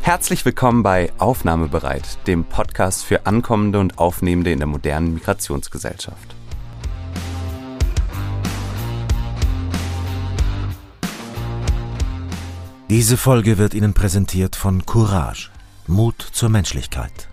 Herzlich willkommen bei Aufnahmebereit, dem Podcast für Ankommende und Aufnehmende in der modernen Migrationsgesellschaft. Diese Folge wird Ihnen präsentiert von Courage, Mut zur Menschlichkeit.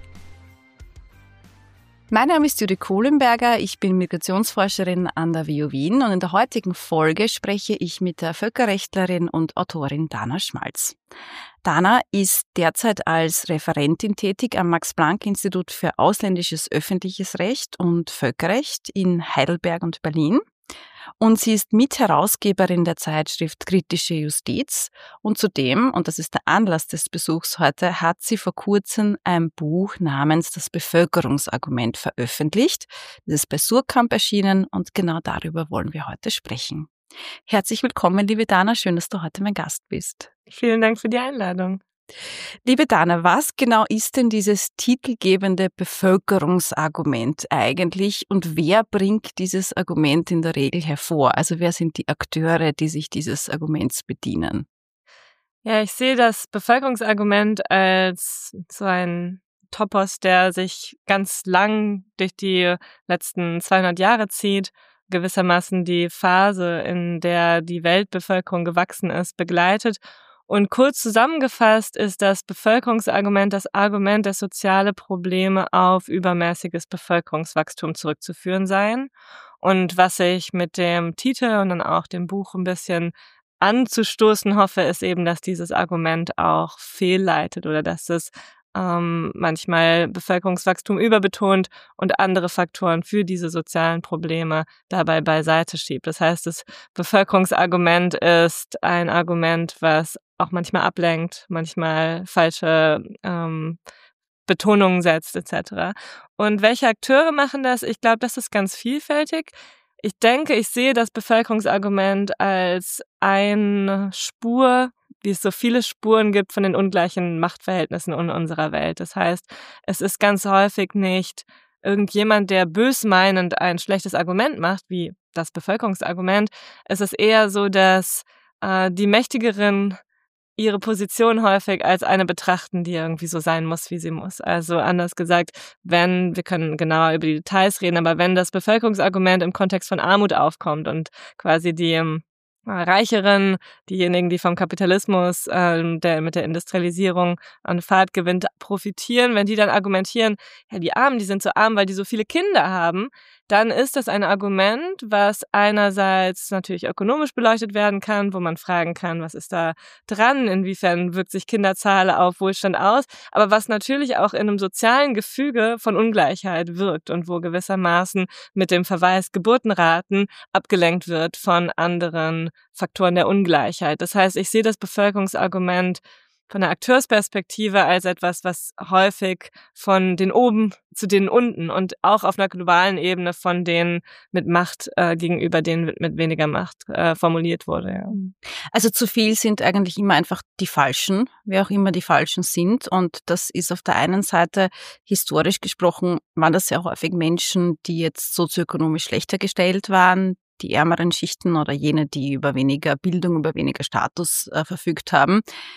Mein Name ist Judith Kohlenberger, ich bin Migrationsforscherin an der WU Wien und in der heutigen Folge spreche ich mit der Völkerrechtlerin und Autorin Dana Schmalz. Dana ist derzeit als Referentin tätig am Max-Planck-Institut für ausländisches öffentliches Recht und Völkerrecht in Heidelberg und Berlin. Und sie ist Mitherausgeberin der Zeitschrift Kritische Justiz. Und zudem, und das ist der Anlass des Besuchs heute, hat sie vor kurzem ein Buch namens Das Bevölkerungsargument veröffentlicht. Das ist bei Suhrkamp erschienen und genau darüber wollen wir heute sprechen. Herzlich willkommen, liebe Dana, schön, dass du heute mein Gast bist. Vielen Dank für die Einladung. Liebe Dana, was genau ist denn dieses titelgebende Bevölkerungsargument eigentlich und wer bringt dieses Argument in der Regel hervor? Also wer sind die Akteure, die sich dieses Arguments bedienen? Ja, ich sehe das Bevölkerungsargument als so ein Topos, der sich ganz lang durch die letzten 200 Jahre zieht, gewissermaßen die Phase, in der die Weltbevölkerung gewachsen ist, begleitet. Und kurz zusammengefasst ist das Bevölkerungsargument das Argument, dass soziale Probleme auf übermäßiges Bevölkerungswachstum zurückzuführen seien. Und was ich mit dem Titel und dann auch dem Buch ein bisschen anzustoßen hoffe, ist eben, dass dieses Argument auch fehlleitet oder dass es manchmal Bevölkerungswachstum überbetont und andere Faktoren für diese sozialen Probleme dabei beiseite schiebt. Das heißt, das Bevölkerungsargument ist ein Argument, was auch manchmal ablenkt, manchmal falsche Betonungen setzt etc. Und welche Akteure machen das? Ich glaube, das ist ganz vielfältig. Ich denke, ich sehe das Bevölkerungsargument als eine Spur, wie es so viele Spuren gibt von den ungleichen Machtverhältnissen in unserer Welt. Das heißt, es ist ganz häufig nicht irgendjemand, der bösmeinend ein schlechtes Argument macht, wie das Bevölkerungsargument. Es ist eher so, dass die Mächtigeren ihre Position häufig als eine betrachten, die irgendwie so sein muss, wie sie muss. Also anders gesagt, wir können genauer über die Details reden, aber wenn das Bevölkerungsargument im Kontext von Armut aufkommt und quasi die Reicheren, diejenigen, die vom Kapitalismus, der mit der Industrialisierung an Fahrt gewinnt, profitieren, wenn die dann argumentieren, ja, die Armen, die sind so arm, weil die so viele Kinder haben, dann ist das ein Argument, was einerseits natürlich ökonomisch beleuchtet werden kann, wo man fragen kann, was ist da dran, inwiefern wirkt sich Kinderzahl auf Wohlstand aus, aber was natürlich auch in einem sozialen Gefüge von Ungleichheit wirkt und wo gewissermaßen mit dem Verweis Geburtenraten abgelenkt wird von anderen Faktoren der Ungleichheit. Das heißt, ich sehe das Bevölkerungsargument von der Akteursperspektive als etwas, was häufig von den oben zu denen unten und auch auf einer globalen Ebene von denen mit Macht gegenüber denen mit weniger Macht formuliert wurde. Ja. Also zu viel sind eigentlich immer einfach die Falschen, wer auch immer die Falschen sind. Und das ist auf der einen Seite, historisch gesprochen, waren das sehr häufig Menschen, die jetzt sozioökonomisch schlechter gestellt waren, die ärmeren Schichten oder jene, die über weniger Bildung, über weniger Status verfügt haben.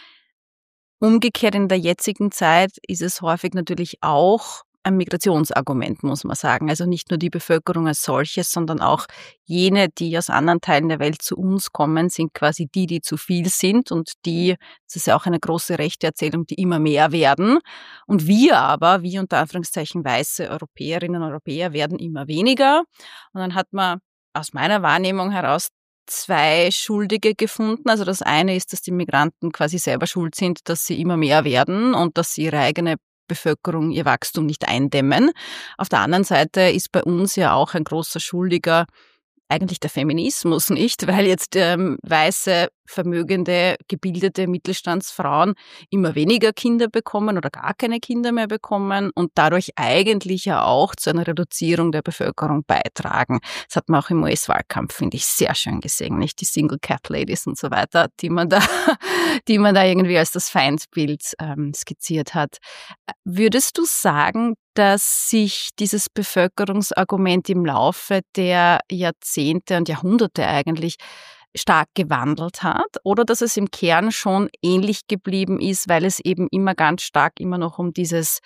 Umgekehrt in der jetzigen Zeit ist es häufig natürlich auch ein Migrationsargument, muss man sagen. Also nicht nur die Bevölkerung als solches, sondern auch jene, die aus anderen Teilen der Welt zu uns kommen, sind quasi die zu viel sind und das ist ja auch eine große Rechteerzählung, die immer mehr werden. Und wir unter Anführungszeichen weiße Europäerinnen und Europäer, werden immer weniger. Und dann hat man aus meiner Wahrnehmung heraus zwei Schuldige gefunden. Also das eine ist, dass die Migranten quasi selber schuld sind, dass sie immer mehr werden und dass sie ihre eigene Bevölkerung, ihr Wachstum nicht eindämmen. Auf der anderen Seite ist bei uns ja auch ein großer Schuldiger eigentlich der Feminismus, nicht? Weil jetzt weiße, vermögende, gebildete Mittelstandsfrauen immer weniger Kinder bekommen oder gar keine Kinder mehr bekommen und dadurch eigentlich ja auch zu einer Reduzierung der Bevölkerung beitragen. Das hat man auch im US-Wahlkampf, finde ich, sehr schön gesehen, nicht? Die Single-Cat-Ladies und so weiter, die man da irgendwie als das Feindbild skizziert hat. Würdest du sagen, dass sich dieses Bevölkerungsargument im Laufe der Jahrzehnte und Jahrhunderte eigentlich stark gewandelt hat oder dass es im Kern schon ähnlich geblieben ist, weil es eben immer ganz stark immer noch um dieses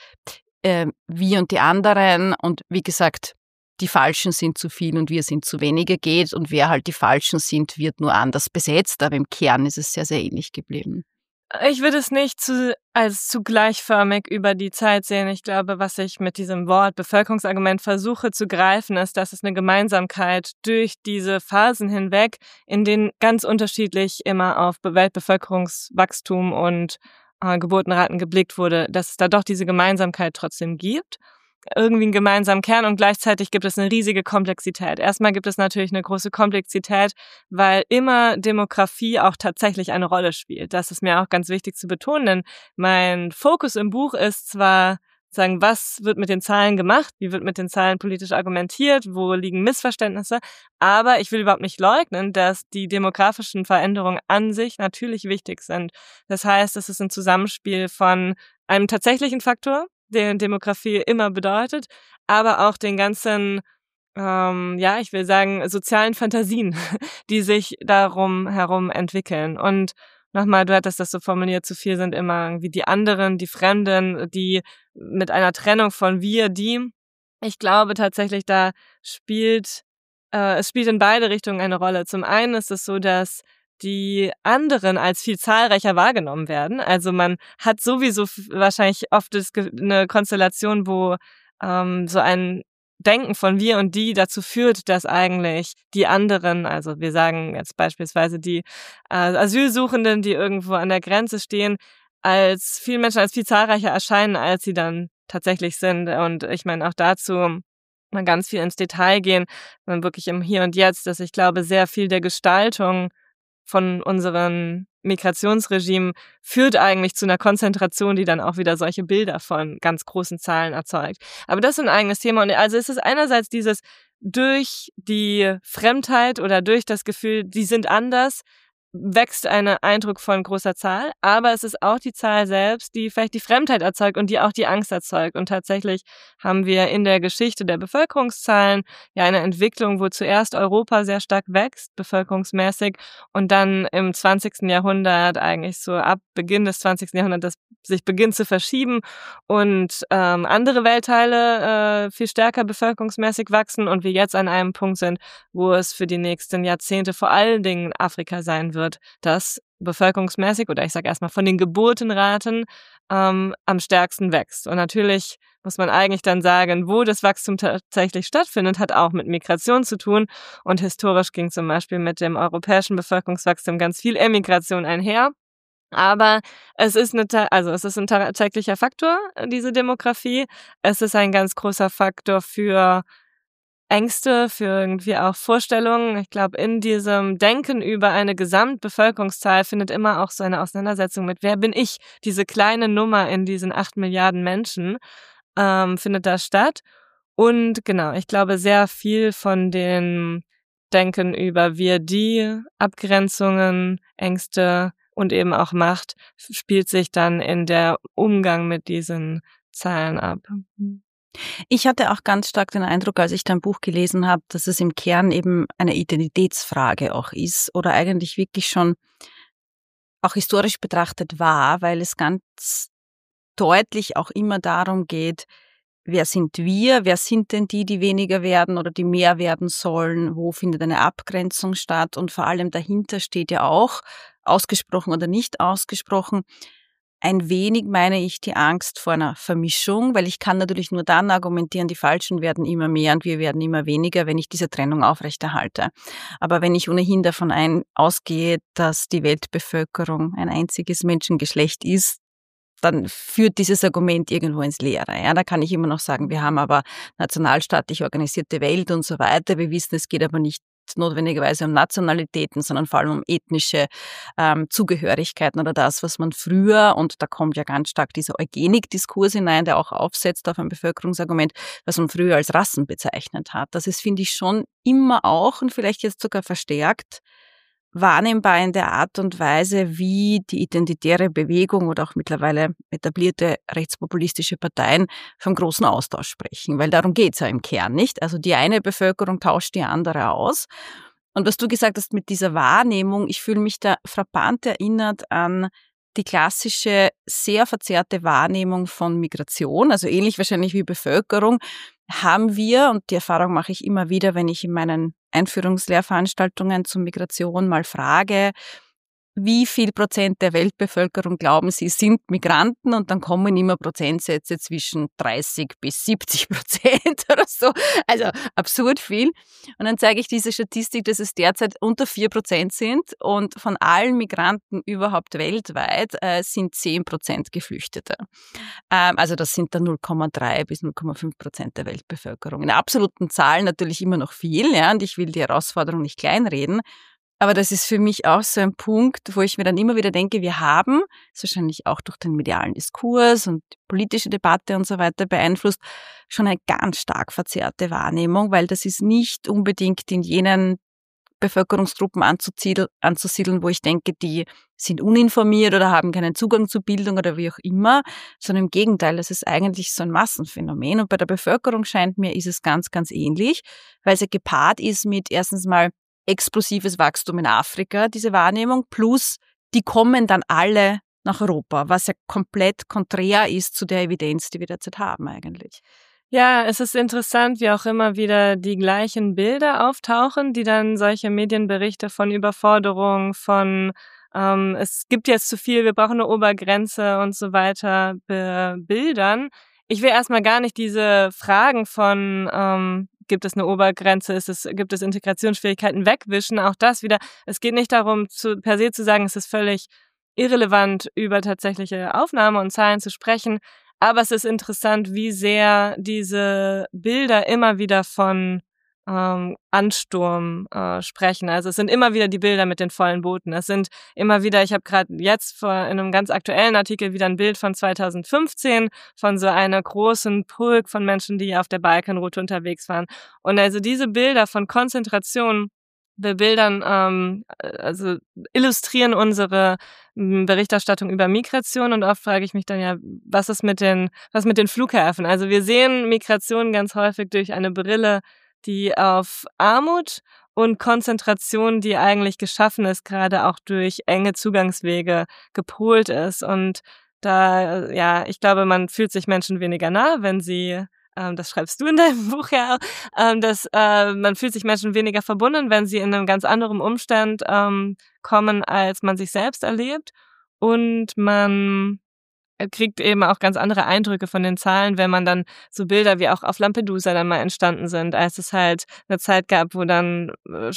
wir und die anderen und wie gesagt, die Falschen sind zu viel und wir sind zu wenige geht und wer halt die Falschen sind, wird nur anders besetzt, aber im Kern ist es sehr, sehr ähnlich geblieben. Ich würde es nicht als zu gleichförmig über die Zeit sehen. Ich glaube, was ich mit diesem Wort Bevölkerungsargument versuche zu greifen, ist, dass es eine Gemeinsamkeit durch diese Phasen hinweg, in denen ganz unterschiedlich immer auf Weltbevölkerungswachstum und Geburtenraten geblickt wurde, dass es da doch diese Gemeinsamkeit trotzdem gibt. Irgendwie einen gemeinsamen Kern und gleichzeitig gibt es eine riesige Komplexität. Erstmal gibt es natürlich eine große Komplexität, weil immer Demografie auch tatsächlich eine Rolle spielt. Das ist mir auch ganz wichtig zu betonen, denn mein Fokus im Buch ist zwar sagen, was wird mit den Zahlen gemacht, wie wird mit den Zahlen politisch argumentiert, wo liegen Missverständnisse, aber ich will überhaupt nicht leugnen, dass die demografischen Veränderungen an sich natürlich wichtig sind. Das heißt, es ist ein Zusammenspiel von einem tatsächlichen Faktor, den Demografie immer bedeutet, aber auch den ganzen, ich will sagen, sozialen Fantasien, die sich darum herum entwickeln. Und nochmal, du hattest das so formuliert, zu viel sind immer irgendwie die anderen, die Fremden, die mit einer Trennung von wir, die. Ich glaube tatsächlich, es spielt in beide Richtungen eine Rolle. Zum einen ist es so, dass die anderen als viel zahlreicher wahrgenommen werden. Also man hat sowieso wahrscheinlich oft eine Konstellation, wo so ein Denken von wir und die dazu führt, dass eigentlich die anderen, also wir sagen jetzt beispielsweise die Asylsuchenden, die irgendwo an der Grenze stehen, als viele Menschen als viel zahlreicher erscheinen, als sie dann tatsächlich sind. Und ich meine auch dazu mal ganz viel ins Detail gehen, dann wirklich im Hier und Jetzt, dass ich glaube, sehr viel der Gestaltung von unseren Migrationsregimen führt eigentlich zu einer Konzentration, die dann auch wieder solche Bilder von ganz großen Zahlen erzeugt. Aber das ist ein eigenes Thema. Und also es ist einerseits dieses durch die Fremdheit oder durch das Gefühl, die sind anders, wächst ein Eindruck von großer Zahl, aber es ist auch die Zahl selbst, die vielleicht die Fremdheit erzeugt und die auch die Angst erzeugt. Und tatsächlich haben wir in der Geschichte der Bevölkerungszahlen ja eine Entwicklung, wo zuerst Europa sehr stark wächst, bevölkerungsmäßig, und dann im 20. Jahrhundert, eigentlich so ab Beginn des 20. Jahrhunderts, sich beginnt zu verschieben und andere Weltteile viel stärker bevölkerungsmäßig wachsen und wir jetzt an einem Punkt sind, wo es für die nächsten Jahrzehnte vor allen Dingen Afrika sein wird, das bevölkerungsmäßig oder ich sage erstmal von den Geburtenraten am stärksten wächst. Und natürlich muss man eigentlich dann sagen, wo das Wachstum tatsächlich stattfindet, hat auch mit Migration zu tun. Und historisch ging zum Beispiel mit dem europäischen Bevölkerungswachstum ganz viel Emigration einher. Aber es ist ein tatsächlicher Faktor, diese Demografie. Es ist ein ganz großer Faktor für Ängste, für irgendwie auch Vorstellungen. Ich glaube, in diesem Denken über eine Gesamtbevölkerungszahl findet immer auch so eine Auseinandersetzung mit, wer bin ich? Diese kleine Nummer in diesen 8 Milliarden Menschen findet da statt. Und genau, ich glaube, sehr viel von den Denken über wir, die Abgrenzungen, Ängste und eben auch Macht spielt sich dann in der Umgang mit diesen Zahlen ab. Ich hatte auch ganz stark den Eindruck, als ich dein Buch gelesen habe, dass es im Kern eben eine Identitätsfrage auch ist oder eigentlich wirklich schon auch historisch betrachtet war, weil es ganz deutlich auch immer darum geht, wer sind wir, wer sind denn die weniger werden oder die mehr werden sollen, wo findet eine Abgrenzung statt und vor allem dahinter steht ja auch, ausgesprochen oder nicht ausgesprochen, ein wenig meine ich die Angst vor einer Vermischung, weil ich kann natürlich nur dann argumentieren, die Falschen werden immer mehr und wir werden immer weniger, wenn ich diese Trennung aufrechterhalte. Aber wenn ich ohnehin davon ausgehe, dass die Weltbevölkerung ein einziges Menschengeschlecht ist, dann führt dieses Argument irgendwo ins Leere. Ja, da kann ich immer noch sagen, wir haben aber nationalstaatlich organisierte Welt und so weiter. Wir wissen, es geht aber nicht notwendigerweise um Nationalitäten, sondern vor allem um ethnische Zugehörigkeiten oder das, was man früher, und da kommt ja ganz stark dieser Eugenik-Diskurs hinein, der auch aufsetzt auf ein Bevölkerungsargument, was man früher als Rassen bezeichnet hat. Das ist, finde ich, schon immer auch und vielleicht jetzt sogar verstärkt wahrnehmbar in der Art und Weise, wie die identitäre Bewegung oder auch mittlerweile etablierte rechtspopulistische Parteien vom großen Austausch sprechen, weil darum geht's ja im Kern nicht. Also die eine Bevölkerung tauscht die andere aus Und was du gesagt hast mit dieser Wahrnehmung, ich fühle mich da frappant erinnert an die klassische, sehr verzerrte Wahrnehmung von Migration, also ähnlich wahrscheinlich wie Bevölkerung, haben wir, und die Erfahrung mache ich immer wieder, wenn ich in meinen Einführungslehrveranstaltungen zur Migration mal frage, wie viel Prozent der Weltbevölkerung glauben sie sind Migranten, und dann kommen immer Prozentsätze zwischen 30-70% oder so. Also absurd viel. Und dann zeige ich diese Statistik, dass es derzeit unter 4% sind, und von allen Migranten überhaupt weltweit sind 10% Geflüchtete. Also das sind dann 0,3 bis 0,5% der Weltbevölkerung. In absoluten Zahlen natürlich immer noch viel, ja, und ich will die Herausforderung nicht kleinreden. Aber das ist für mich auch so ein Punkt, wo ich mir dann immer wieder denke, wir haben, ist wahrscheinlich auch durch den medialen Diskurs und die politische Debatte und so weiter beeinflusst, schon eine ganz stark verzerrte Wahrnehmung, weil das ist nicht unbedingt in jenen Bevölkerungsgruppen anzusiedeln, wo ich denke, die sind uninformiert oder haben keinen Zugang zu Bildung oder wie auch immer, sondern im Gegenteil, das ist eigentlich so ein Massenphänomen. Und bei der Bevölkerung scheint mir, ist es ganz, ganz ähnlich, weil es ja gepaart ist mit erstens mal explosives Wachstum in Afrika, diese Wahrnehmung, plus die kommen dann alle nach Europa, was ja komplett konträr ist zu der Evidenz, die wir derzeit haben eigentlich. Ja, es ist interessant, wie auch immer wieder die gleichen Bilder auftauchen, die dann solche Medienberichte von Überforderung, von es gibt jetzt zu viel, wir brauchen eine Obergrenze und so weiter bebildern. Ich will erstmal gar nicht diese Fragen von gibt es eine Obergrenze, gibt es Integrationsschwierigkeiten wegwischen, auch das wieder. Es geht nicht darum, per se zu sagen, es ist völlig irrelevant, über tatsächliche Aufnahme und Zahlen zu sprechen, aber es ist interessant, wie sehr diese Bilder immer wieder von Ansturm sprechen. Also es sind immer wieder die Bilder mit den vollen Booten. Es sind immer wieder, ich habe gerade jetzt in einem ganz aktuellen Artikel wieder ein Bild von 2015 von so einer großen Pulk von Menschen, die auf der Balkanroute unterwegs waren. Und also diese Bilder von Konzentration bebildern, also illustrieren unsere Berichterstattung über Migration, und oft frage ich mich dann ja, was mit den Flughäfen? Also wir sehen Migration ganz häufig durch eine Brille, die auf Armut und Konzentration, die eigentlich geschaffen ist, gerade auch durch enge Zugangswege gepolt ist. Und da, ja, ich glaube, man fühlt sich Menschen weniger nah, wenn sie, das schreibst du in deinem Buch ja auch, man fühlt sich Menschen weniger verbunden, wenn sie in einem ganz anderen Umstand kommen, als man sich selbst erlebt. Und man kriegt eben auch ganz andere Eindrücke von den Zahlen, wenn man dann so Bilder wie auch auf Lampedusa dann mal entstanden sind, als es halt eine Zeit gab, wo dann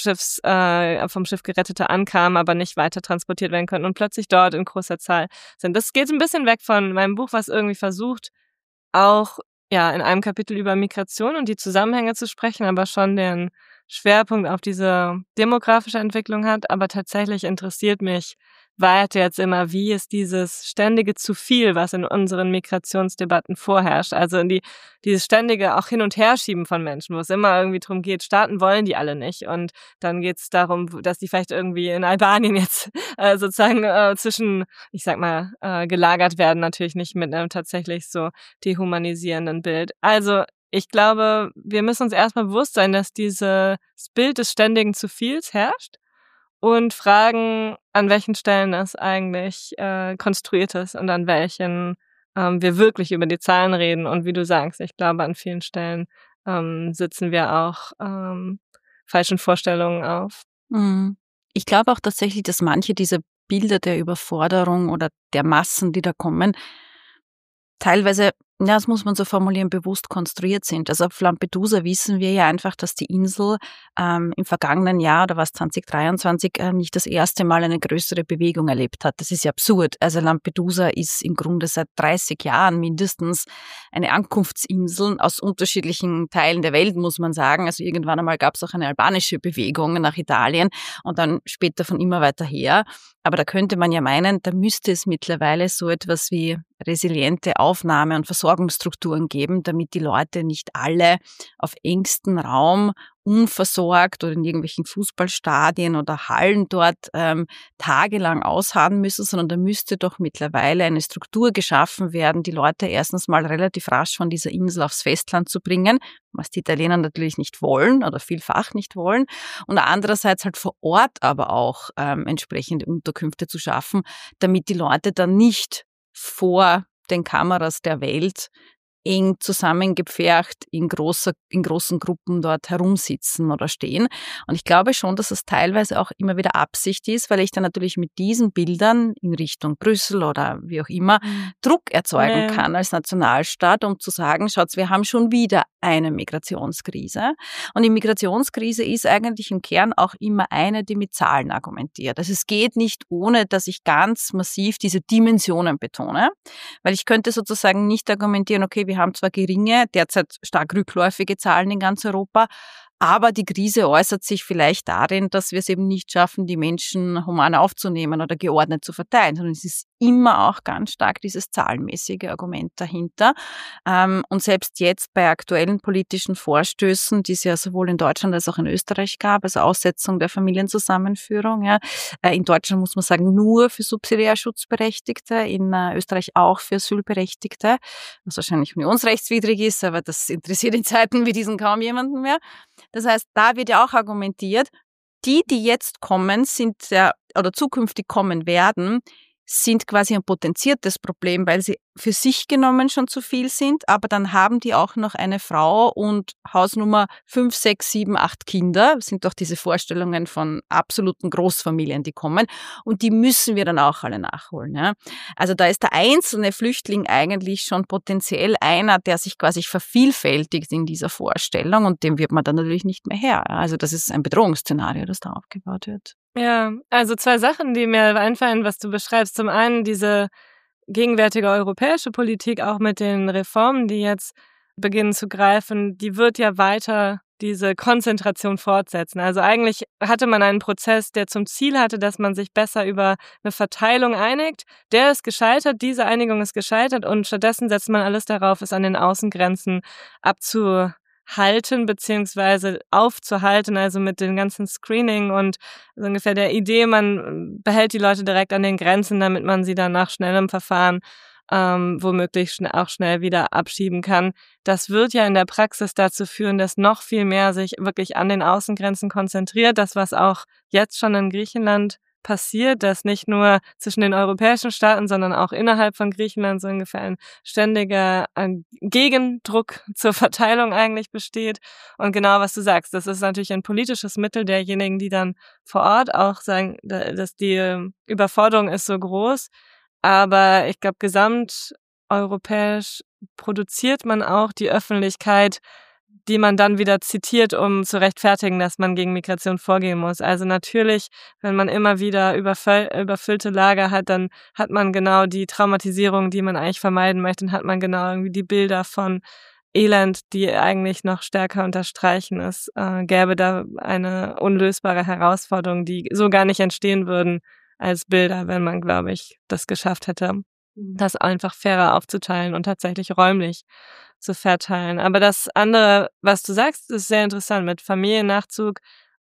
vom Schiff Gerettete ankamen, aber nicht weiter transportiert werden konnten und plötzlich dort in großer Zahl sind. Das geht ein bisschen weg von meinem Buch, was irgendwie versucht, auch ja in einem Kapitel über Migration und die Zusammenhänge zu sprechen, aber schon den Schwerpunkt auf diese demografische Entwicklung hat. Aber tatsächlich interessiert mich weiter jetzt immer, wie ist dieses ständige zu viel, was in unseren Migrationsdebatten vorherrscht. Also dieses ständige auch Hin- und Herschieben von Menschen, wo es immer irgendwie darum geht, starten wollen die alle nicht. Und dann geht es darum, dass die vielleicht irgendwie in Albanien jetzt sozusagen zwischen, ich sag mal, gelagert werden, natürlich nicht mit einem tatsächlich so dehumanisierenden Bild. Also ich glaube, wir müssen uns erstmal bewusst sein, dass dieses Bild des ständigen zu Viels herrscht. Und fragen, an welchen Stellen es eigentlich konstruiert ist und an welchen wir wirklich über die Zahlen reden. Und wie du sagst, ich glaube, an vielen Stellen sitzen wir auch falschen Vorstellungen auf. Ich glaube auch tatsächlich, dass manche dieser Bilder der Überforderung oder der Massen, die da kommen, teilweise, ja, das muss man so formulieren, bewusst konstruiert sind. Also auf Lampedusa wissen wir ja einfach, dass die Insel im vergangenen Jahr, oder was 2023, nicht das erste Mal eine größere Bewegung erlebt hat. Das ist ja absurd. Also Lampedusa ist im Grunde seit 30 Jahren mindestens eine Ankunftsinsel aus unterschiedlichen Teilen der Welt, muss man sagen. Also irgendwann einmal gab es auch eine albanische Bewegung nach Italien und dann später von immer weiter her. Aber da könnte man ja meinen, da müsste es mittlerweile so etwas wie resiliente Aufnahme- und Versorgungsstrukturen geben, damit die Leute nicht alle auf engstem Raum unversorgt oder in irgendwelchen Fußballstadien oder Hallen dort tagelang ausharren müssen, sondern da müsste doch mittlerweile eine Struktur geschaffen werden, die Leute erstens mal relativ rasch von dieser Insel aufs Festland zu bringen, was die Italiener natürlich nicht wollen oder vielfach nicht wollen, und andererseits halt vor Ort aber auch entsprechende Unterkünfte zu schaffen, damit die Leute dann nicht vor den Kameras der Welt eng zusammengepfercht in großen Gruppen dort herumsitzen oder stehen. Und ich glaube schon, dass es teilweise auch immer wieder Absicht ist, weil ich dann natürlich mit diesen Bildern in Richtung Brüssel oder wie auch immer Druck erzeugen kann als Nationalstaat, um zu sagen, schaut, wir haben schon wieder eine Migrationskrise. Und die Migrationskrise ist eigentlich im Kern auch immer eine, die mit Zahlen argumentiert. Also es geht nicht, ohne dass ich ganz massiv diese Dimensionen betone, weil ich könnte sozusagen nicht argumentieren, okay, wir haben zwar geringe, derzeit stark rückläufige Zahlen in ganz Europa, aber die Krise äußert sich vielleicht darin, dass wir es eben nicht schaffen, die Menschen human aufzunehmen oder geordnet zu verteilen, sondern es ist immer auch ganz stark dieses zahlenmäßige Argument dahinter. Und selbst jetzt bei aktuellen politischen Vorstößen, die es ja sowohl in Deutschland als auch in Österreich gab, also Aussetzung der Familienzusammenführung, ja, in Deutschland muss man sagen, nur für Subsidiärschutzberechtigte, in Österreich auch für Asylberechtigte, was wahrscheinlich unionsrechtswidrig ist, aber das interessiert in Zeiten wie diesen kaum jemanden mehr. Das heißt, da wird ja auch argumentiert, die jetzt kommen, sind ja, oder zukünftig kommen werden, sind quasi ein potenziertes Problem, weil sie für sich genommen schon zu viel sind, aber dann haben die auch noch eine Frau und Hausnummer 5, 6, 7, 8 Kinder. Das sind doch diese Vorstellungen von absoluten Großfamilien, die kommen, und die müssen wir dann auch alle nachholen. Ja? Also da ist der einzelne Flüchtling eigentlich schon potenziell einer, der sich quasi vervielfältigt in dieser Vorstellung, und dem wird man dann natürlich nicht mehr her. Also das ist ein Bedrohungsszenario, das da aufgebaut wird. Ja, also 2 Sachen, die mir einfallen, was du beschreibst. Zum einen diese gegenwärtige europäische Politik, auch mit den Reformen, die jetzt beginnen zu greifen, die wird ja weiter diese Konzentration fortsetzen. Also eigentlich hatte man einen Prozess, der zum Ziel hatte, dass man sich besser über eine Verteilung einigt. Der ist gescheitert, diese Einigung ist gescheitert, und stattdessen setzt man alles darauf, es an den Außengrenzen abzuhalten beziehungsweise aufzuhalten, also mit dem ganzen Screening und so ungefähr der Idee, man behält die Leute direkt an den Grenzen, damit man sie dann nach schnellem Verfahren womöglich auch schnell wieder abschieben kann. Das wird ja in der Praxis dazu führen, dass noch viel mehr sich wirklich an den Außengrenzen konzentriert. Das, was auch jetzt schon in Griechenland passiert, dass nicht nur zwischen den europäischen Staaten, sondern auch innerhalb von Griechenland so ungefähr ein ständiger Gegendruck zur Verteilung eigentlich besteht. Und genau, was du sagst, das ist natürlich ein politisches Mittel derjenigen, die dann vor Ort auch sagen, dass die Überforderung ist so groß. Aber ich glaube, gesamteuropäisch produziert man auch die Öffentlichkeit, die man dann wieder zitiert, um zu rechtfertigen, dass man gegen Migration vorgehen muss. Also natürlich, wenn man immer wieder überfüllte Lager hat, dann hat man genau die Traumatisierung, die man eigentlich vermeiden möchte, und hat man genau irgendwie die Bilder von Elend, die eigentlich noch stärker unterstreichen. Es gäbe da eine unlösbare Herausforderung, die so gar nicht entstehen würden als Bilder, wenn man, glaube ich, das geschafft hätte, das einfach fairer aufzuteilen und tatsächlich räumlich zu verteilen. Aber das andere, was du sagst, ist sehr interessant mit Familiennachzug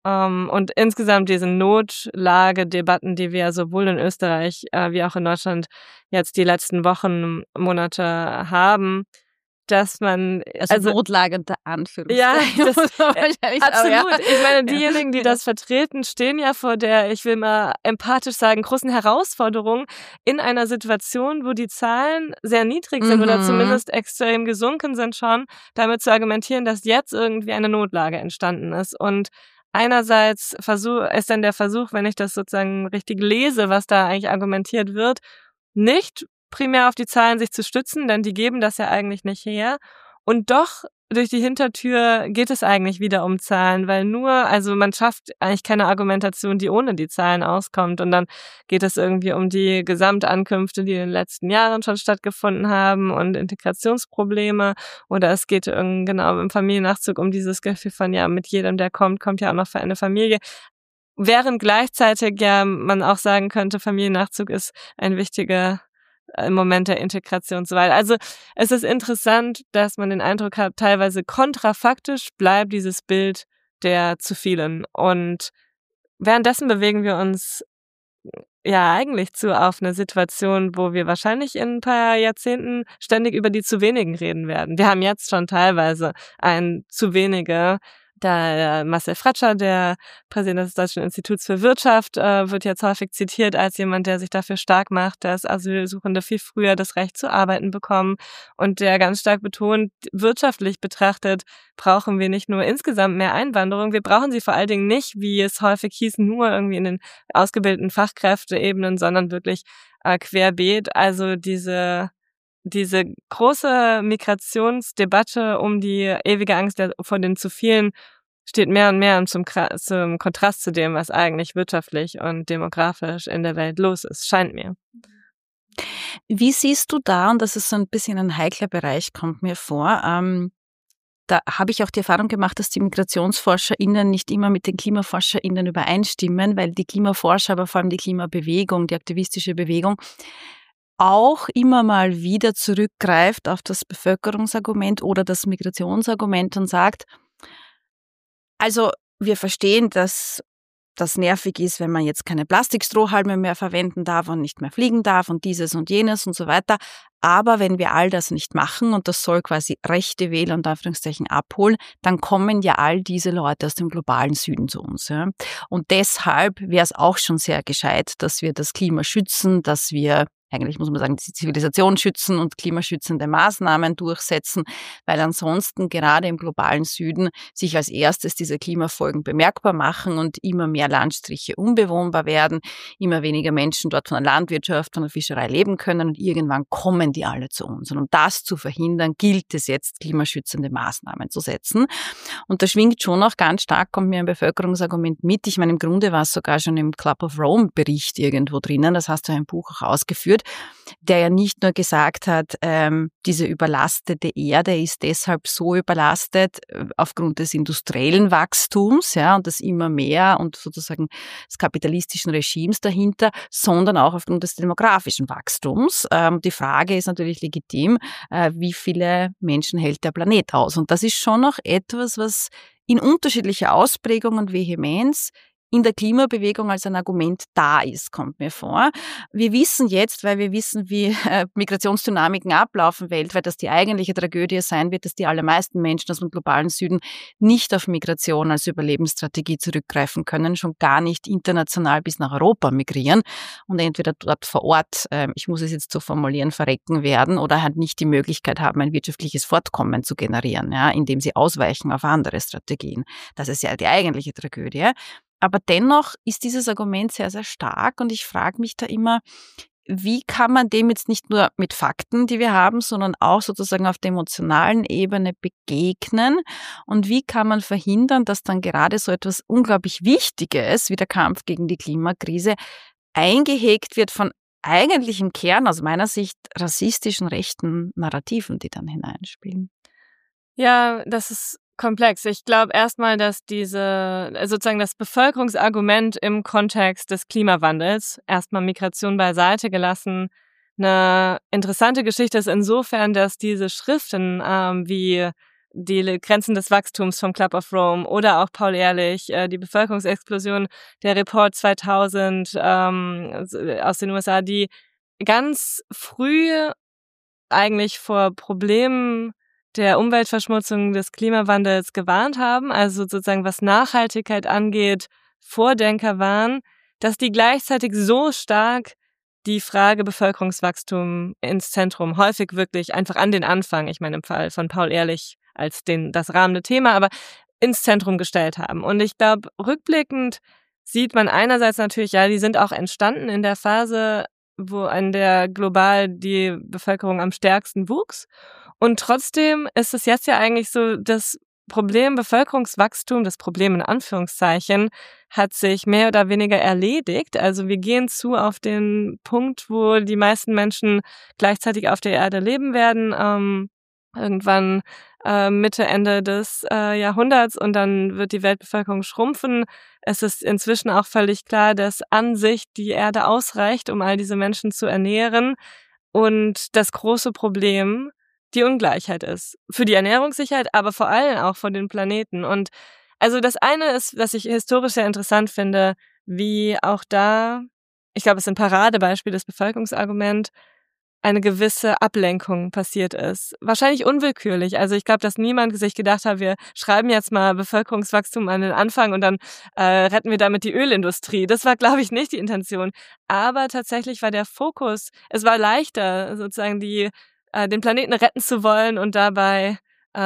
und insgesamt diese Notlagedebatten, die wir sowohl in Österreich wie auch in Deutschland jetzt die letzten Wochen, Monate haben, dass man... Also Notlage unter Anführungszeichen. Ja, absolut. Ich meine, diejenigen, die das vertreten, stehen ja vor der, ich will mal empathisch sagen, großen Herausforderung in einer Situation, wo die Zahlen sehr niedrig sind oder zumindest extrem gesunken sind schon, damit zu argumentieren, dass jetzt irgendwie eine Notlage entstanden ist. Und einerseits ist dann der Versuch, wenn ich das sozusagen richtig lese, was da eigentlich argumentiert wird, nicht primär auf die Zahlen sich zu stützen, denn die geben das ja eigentlich nicht her. Und doch durch die Hintertür geht es eigentlich wieder um Zahlen, weil man schafft eigentlich keine Argumentation, die ohne die Zahlen auskommt. Und dann geht es irgendwie um die Gesamtankünfte, die in den letzten Jahren schon stattgefunden haben, und Integrationsprobleme. Oder es geht genau im Familiennachzug um dieses Gefühl von, ja, mit jedem, der kommt ja auch noch für eine Familie. Während gleichzeitig ja man auch sagen könnte, Familiennachzug ist ein wichtiger im Moment der Integration und so weiter. Also es ist interessant, dass man den Eindruck hat, teilweise kontrafaktisch bleibt dieses Bild der zu vielen. Und währenddessen bewegen wir uns ja eigentlich auf eine Situation, wo wir wahrscheinlich in ein paar Jahrzehnten ständig über die zu wenigen reden werden. Wir haben jetzt schon teilweise ein zu wenige. Da Marcel Fratscher, der Präsident des Deutschen Instituts für Wirtschaft, wird jetzt häufig zitiert als jemand, der sich dafür stark macht, dass Asylsuchende viel früher das Recht zu arbeiten bekommen und der ganz stark betont, wirtschaftlich betrachtet brauchen wir nicht nur insgesamt mehr Einwanderung, wir brauchen sie vor allen Dingen nicht, wie es häufig hieß, nur irgendwie in den ausgebildeten Fachkräfteebenen, sondern wirklich querbeet. Also diese große Migrationsdebatte um die ewige Angst vor den zu vielen steht mehr und mehr zum Kontrast zu dem, was eigentlich wirtschaftlich und demografisch in der Welt los ist, scheint mir. Wie siehst du da, und das ist so ein bisschen ein heikler Bereich, kommt mir vor, da habe ich auch die Erfahrung gemacht, dass die MigrationsforscherInnen nicht immer mit den KlimaforscherInnen übereinstimmen, weil die Klimaforscher, aber vor allem die Klimabewegung, die aktivistische Bewegung, auch immer mal wieder zurückgreift auf das Bevölkerungsargument oder das Migrationsargument und sagt, also wir verstehen, dass das nervig ist, wenn man jetzt keine Plastikstrohhalme mehr verwenden darf und nicht mehr fliegen darf und dieses und jenes und so weiter. Aber wenn wir all das nicht machen und das soll quasi rechte Wähler und Anführungszeichen abholen, dann kommen ja all diese Leute aus dem globalen Süden zu uns. Ja. Und deshalb wäre es auch schon sehr gescheit, dass wir das Klima schützen, dass wir eigentlich muss man sagen, die Zivilisation schützen und klimaschützende Maßnahmen durchsetzen, weil ansonsten gerade im globalen Süden sich als erstes diese Klimafolgen bemerkbar machen und immer mehr Landstriche unbewohnbar werden, immer weniger Menschen dort von der Landwirtschaft, von der Fischerei leben können und irgendwann kommen die alle zu uns. Und um das zu verhindern, gilt es jetzt, klimaschützende Maßnahmen zu setzen. Und da schwingt schon auch ganz stark, kommt mir ein Bevölkerungsargument mit. Ich meine, im Grunde war es sogar schon im Club of Rome Bericht irgendwo drinnen, das hast du ja im Buch auch ausgeführt, der ja nicht nur gesagt hat, diese überlastete Erde ist deshalb so überlastet aufgrund des industriellen Wachstums, ja, und das immer mehr und sozusagen des kapitalistischen Regimes dahinter, sondern auch aufgrund des demografischen Wachstums. Die Frage ist natürlich legitim, wie viele Menschen hält der Planet aus? Und das ist schon noch etwas, was in unterschiedlicher Ausprägung und Vehemenz in der Klimabewegung als ein Argument da ist, kommt mir vor. Wir wissen jetzt, weil wir wissen, wie Migrationsdynamiken ablaufen weltweit, dass die eigentliche Tragödie sein wird, dass die allermeisten Menschen aus dem globalen Süden nicht auf Migration als Überlebensstrategie zurückgreifen können, schon gar nicht international bis nach Europa migrieren und entweder dort vor Ort, ich muss es jetzt so formulieren, verrecken werden oder halt nicht die Möglichkeit haben, ein wirtschaftliches Fortkommen zu generieren, ja, indem sie ausweichen auf andere Strategien. Das ist ja die eigentliche Tragödie. Aber dennoch ist dieses Argument sehr, sehr stark und ich frage mich da immer, wie kann man dem jetzt nicht nur mit Fakten, die wir haben, sondern auch sozusagen auf der emotionalen Ebene begegnen und wie kann man verhindern, dass dann gerade so etwas unglaublich Wichtiges wie der Kampf gegen die Klimakrise eingehegt wird von eigentlich im Kern aus meiner Sicht rassistischen rechten Narrativen, die dann hineinspielen. Ja, das ist komplex. Ich glaube erstmal, dass sozusagen das Bevölkerungsargument im Kontext des Klimawandels, erstmal Migration beiseite gelassen, eine interessante Geschichte ist insofern, dass diese Schriften wie die Grenzen des Wachstums vom Club of Rome oder auch Paul Ehrlich, die Bevölkerungsexplosion, der Report 2000 aus den USA, die ganz früh eigentlich vor Problemen der Umweltverschmutzung des Klimawandels gewarnt haben, also sozusagen was Nachhaltigkeit angeht, Vordenker waren, dass die gleichzeitig so stark die Frage Bevölkerungswachstum ins Zentrum, häufig wirklich einfach an den Anfang, ich meine im Fall von Paul Ehrlich als das rahmende Thema, aber ins Zentrum gestellt haben. Und ich glaube, rückblickend sieht man einerseits natürlich, ja, die sind auch entstanden in der Phase, in der global die Bevölkerung am stärksten wuchs. Und trotzdem ist es jetzt ja eigentlich so, das Problem Bevölkerungswachstum, das Problem in Anführungszeichen, hat sich mehr oder weniger erledigt. Also wir gehen auf den Punkt, wo die meisten Menschen gleichzeitig auf der Erde leben werden, irgendwann Mitte, Ende des Jahrhunderts und dann wird die Weltbevölkerung schrumpfen. Es ist inzwischen auch völlig klar, dass an sich die Erde ausreicht, um all diese Menschen zu ernähren. Und das große Problem die Ungleichheit ist. Für die Ernährungssicherheit, aber vor allem auch für den Planeten. Und Also das eine ist, dass ich historisch sehr interessant finde, wie auch da, ich glaube, es ist ein Paradebeispiel des Bevölkerungsargument, eine gewisse Ablenkung passiert ist. Wahrscheinlich unwillkürlich. Also ich glaube, dass niemand sich gedacht hat, wir schreiben jetzt mal Bevölkerungswachstum an den Anfang und dann retten wir damit die Ölindustrie. Das war, glaube ich, nicht die Intention. Aber tatsächlich war der Fokus, es war leichter, sozusagen den Planeten retten zu wollen und dabei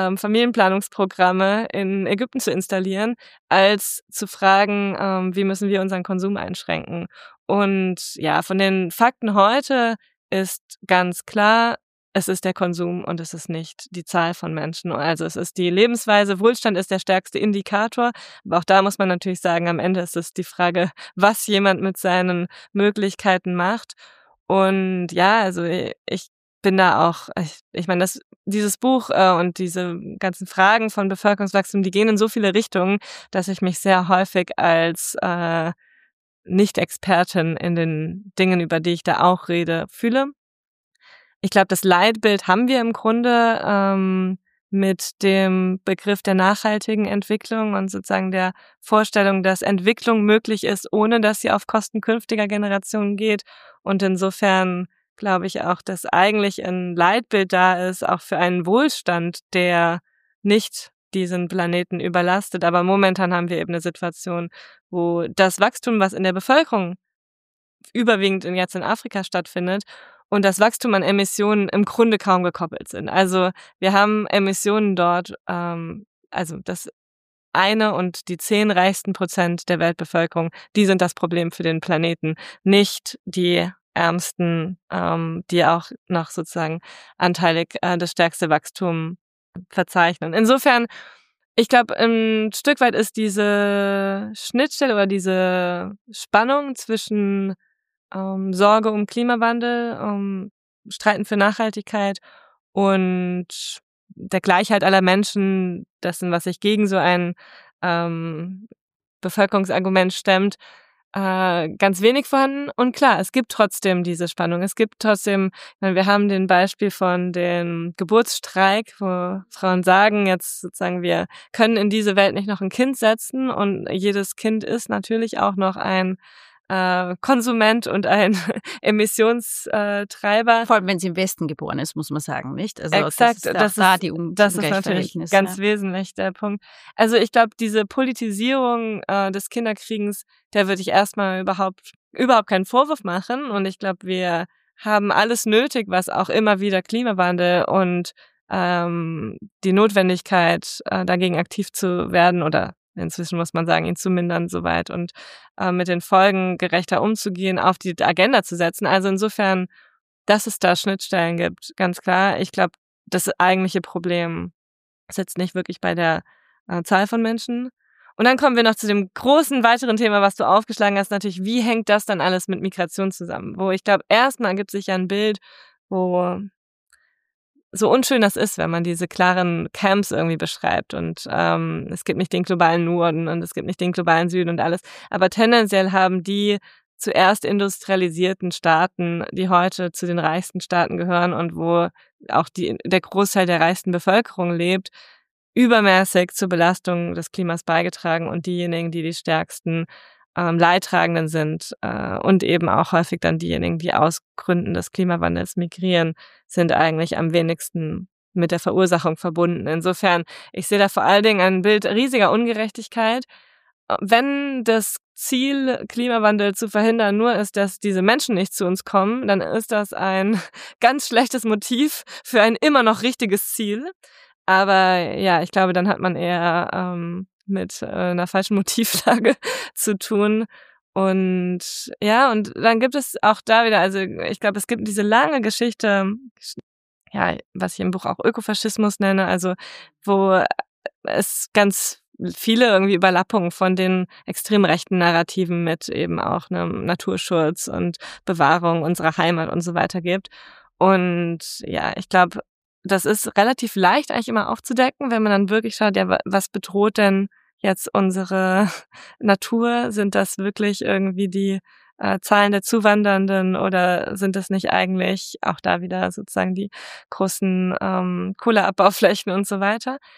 Familienplanungsprogramme in Ägypten zu installieren, als zu fragen, wie müssen wir unseren Konsum einschränken. Und ja, von den Fakten heute ist ganz klar, es ist der Konsum und es ist nicht die Zahl von Menschen. Also es ist die Lebensweise, Wohlstand ist der stärkste Indikator. Aber auch da muss man natürlich sagen, am Ende ist es die Frage, was jemand mit seinen Möglichkeiten macht. Und ja, also ich bin da auch, ich meine, dieses Buch und diese ganzen Fragen von Bevölkerungswachstum, die gehen in so viele Richtungen, dass ich mich sehr häufig als Nicht-Expertin in den Dingen, über die ich da auch rede, fühle. Ich glaube, das Leitbild haben wir im Grunde mit dem Begriff der nachhaltigen Entwicklung und sozusagen der Vorstellung, dass Entwicklung möglich ist, ohne dass sie auf Kosten künftiger Generationen geht. Und insofern glaube ich auch, dass eigentlich ein Leitbild da ist, auch für einen Wohlstand, der nicht diesen Planeten überlastet. Aber momentan haben wir eben eine Situation, wo das Wachstum, was in der Bevölkerung überwiegend jetzt in Afrika stattfindet, und das Wachstum an Emissionen im Grunde kaum gekoppelt sind. Also wir haben Emissionen dort, also das eine und die 10 reichsten Prozent der Weltbevölkerung, die sind das Problem für den Planeten, nicht die Ärmsten, die auch noch sozusagen anteilig das stärkste Wachstum verzeichnen. Insofern, ich glaube, ein Stück weit ist diese Schnittstelle oder diese Spannung zwischen Sorge um Klimawandel, Streiten für Nachhaltigkeit und der Gleichheit aller Menschen, dessen, was sich gegen so ein Bevölkerungsargument stemmt, ganz wenig vorhanden. Und klar, es gibt trotzdem diese Spannung. Es gibt trotzdem, wir haben den Beispiel von dem Geburtsstreik, wo Frauen sagen, jetzt sozusagen, wir können in diese Welt nicht noch ein Kind setzen und jedes Kind ist natürlich auch noch ein Konsument und ein Emissionstreiber. Vor allem, wenn sie im Westen geboren ist, muss man sagen, nicht? Also exakt, das ist natürlich ganz wesentlich der Punkt. Also ich glaube, diese Politisierung des Kinderkriegens, der würde ich erstmal überhaupt keinen Vorwurf machen. Und ich glaube, wir haben alles nötig, was auch immer wieder Klimawandel und die Notwendigkeit, dagegen aktiv zu werden oder inzwischen muss man sagen, ihn zu mindern soweit und mit den Folgen gerechter umzugehen, auf die Agenda zu setzen. Also insofern, dass es da Schnittstellen gibt, ganz klar. Ich glaube, das eigentliche Problem sitzt nicht wirklich bei der Zahl von Menschen. Und dann kommen wir noch zu dem großen weiteren Thema, was du aufgeschlagen hast, natürlich, wie hängt das dann alles mit Migration zusammen? Wo ich glaube, erstmal ergibt sich ja ein Bild, wo so unschön das ist, wenn man diese klaren Camps irgendwie beschreibt und es gibt nicht den globalen Norden und es gibt nicht den globalen Süden und alles, aber tendenziell haben die zuerst industrialisierten Staaten, die heute zu den reichsten Staaten gehören und wo auch der Großteil der reichsten Bevölkerung lebt, übermäßig zur Belastung des Klimas beigetragen und diejenigen, die stärksten Leidtragenden sind und eben auch häufig dann diejenigen, die aus Gründen des Klimawandels migrieren, sind eigentlich am wenigsten mit der Verursachung verbunden. Insofern, ich sehe da vor allen Dingen ein Bild riesiger Ungerechtigkeit. Wenn das Ziel, Klimawandel zu verhindern, nur ist, dass diese Menschen nicht zu uns kommen, dann ist das ein ganz schlechtes Motiv für ein immer noch richtiges Ziel. Aber ja, ich glaube, dann hat man eher mit einer falschen Motivlage zu tun. Und ja, und dann gibt es auch da wieder, also ich glaube, es gibt diese lange Geschichte, ja, was ich im Buch auch Ökofaschismus nenne, also wo es ganz viele irgendwie Überlappungen von den extrem rechten Narrativen mit eben auch einem Naturschutz und Bewahrung unserer Heimat und so weiter gibt. Und ja, ich glaube, das ist relativ leicht eigentlich immer aufzudecken, wenn man dann wirklich schaut, ja, was bedroht denn jetzt unsere Natur? Sind das wirklich irgendwie die Zahlen der Zuwandernden oder sind das nicht eigentlich auch da wieder sozusagen die großen Kohleabbauflächen und so weiter?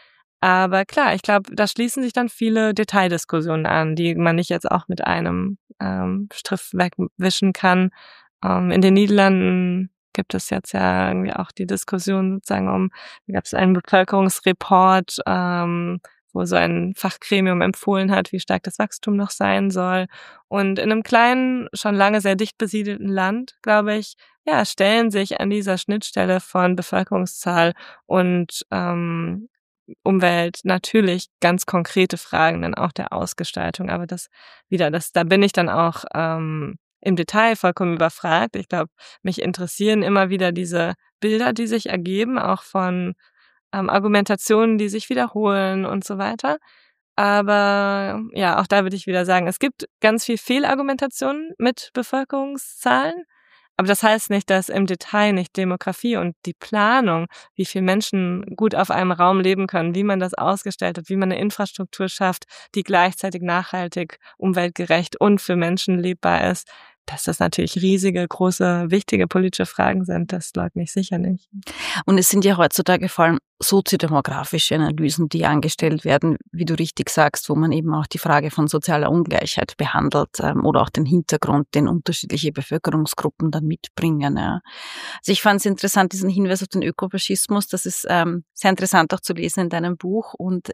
Aber klar, ich glaube, da schließen sich dann viele Detaildiskussionen an, die man nicht jetzt auch mit einem Strich wegwischen kann. In den Niederlanden gibt es jetzt ja irgendwie auch die Diskussion sozusagen da gab es einen Bevölkerungsreport, wo so ein Fachgremium empfohlen hat, wie stark das Wachstum noch sein soll. Und in einem kleinen, schon lange sehr dicht besiedelten Land, glaube ich, ja, stellen sich an dieser Schnittstelle von Bevölkerungszahl und Umwelt natürlich ganz konkrete Fragen dann auch der Ausgestaltung. Aber da bin ich dann auch im Detail vollkommen überfragt. Ich glaube, mich interessieren immer wieder diese Bilder, die sich ergeben, auch von Argumentationen, die sich wiederholen und so weiter. Aber ja, auch da würde ich wieder sagen, es gibt ganz viel Fehlargumentation mit Bevölkerungszahlen. Aber das heißt nicht, dass im Detail nicht Demografie und die Planung, wie viele Menschen gut auf einem Raum leben können, wie man das ausgestaltet, wie man eine Infrastruktur schafft, die gleichzeitig nachhaltig, umweltgerecht und für Menschen lebbar ist, dass das natürlich riesige, große, wichtige politische Fragen sind. Das leugne ich sicher nicht. Und es sind ja heutzutage vor allem soziodemografische Analysen, die angestellt werden, wie du richtig sagst, wo man eben auch die Frage von sozialer Ungleichheit behandelt oder auch den Hintergrund, den unterschiedliche Bevölkerungsgruppen dann mitbringen. Ja. Also ich fand es interessant, diesen Hinweis auf den Ökofaschismus. Das ist sehr interessant auch zu lesen in deinem Buch. Und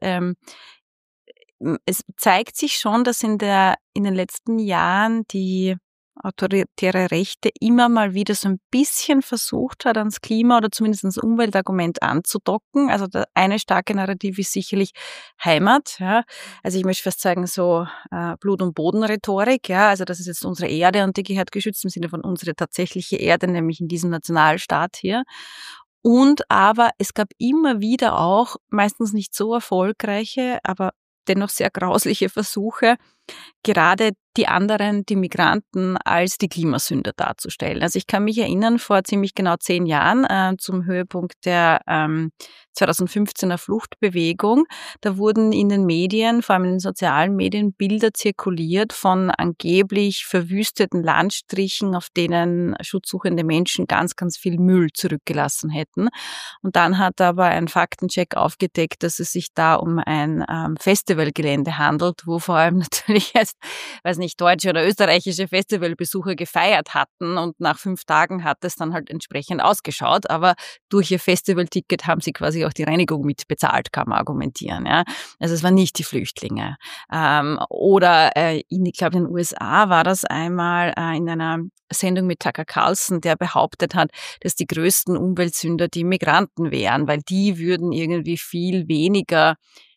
es zeigt sich schon, dass in den letzten Jahren die autoritäre Rechte immer mal wieder so ein bisschen versucht hat, ans Klima oder zumindest ans Umweltargument anzudocken. Also eine starke Narrative ist sicherlich Heimat. Ja. Also ich möchte fast sagen, so Blut- und Boden-Rhetorik. Ja. Also das ist jetzt unsere Erde und die gehört geschützt im Sinne von unsere tatsächliche Erde, nämlich in diesem Nationalstaat hier. Und aber es gab immer wieder auch, meistens nicht so erfolgreiche, aber dennoch sehr grausliche Versuche, gerade die anderen, die Migranten, als die Klimasünder darzustellen. Also ich kann mich erinnern, vor ziemlich genau 10 Jahren, zum Höhepunkt der 2015er Fluchtbewegung, da wurden in den Medien, vor allem in den sozialen Medien, Bilder zirkuliert von angeblich verwüsteten Landstrichen, auf denen schutzsuchende Menschen ganz, ganz viel Müll zurückgelassen hätten. Und dann hat aber ein Faktencheck aufgedeckt, dass es sich da um ein Festivalgelände handelt, wo vor allem natürlich erst, deutsche oder österreichische Festivalbesucher gefeiert hatten und nach 5 Tagen hat es dann halt entsprechend ausgeschaut, aber durch ihr Festivalticket haben sie quasi auch die Reinigung mit bezahlt, kann man argumentieren. Ja. Also es waren nicht die Flüchtlinge. Ich glaube in den USA war das einmal in einer Sendung mit Tucker Carlson, der behauptet hat, dass die größten Umweltsünder die Migranten wären, weil die wären viel weniger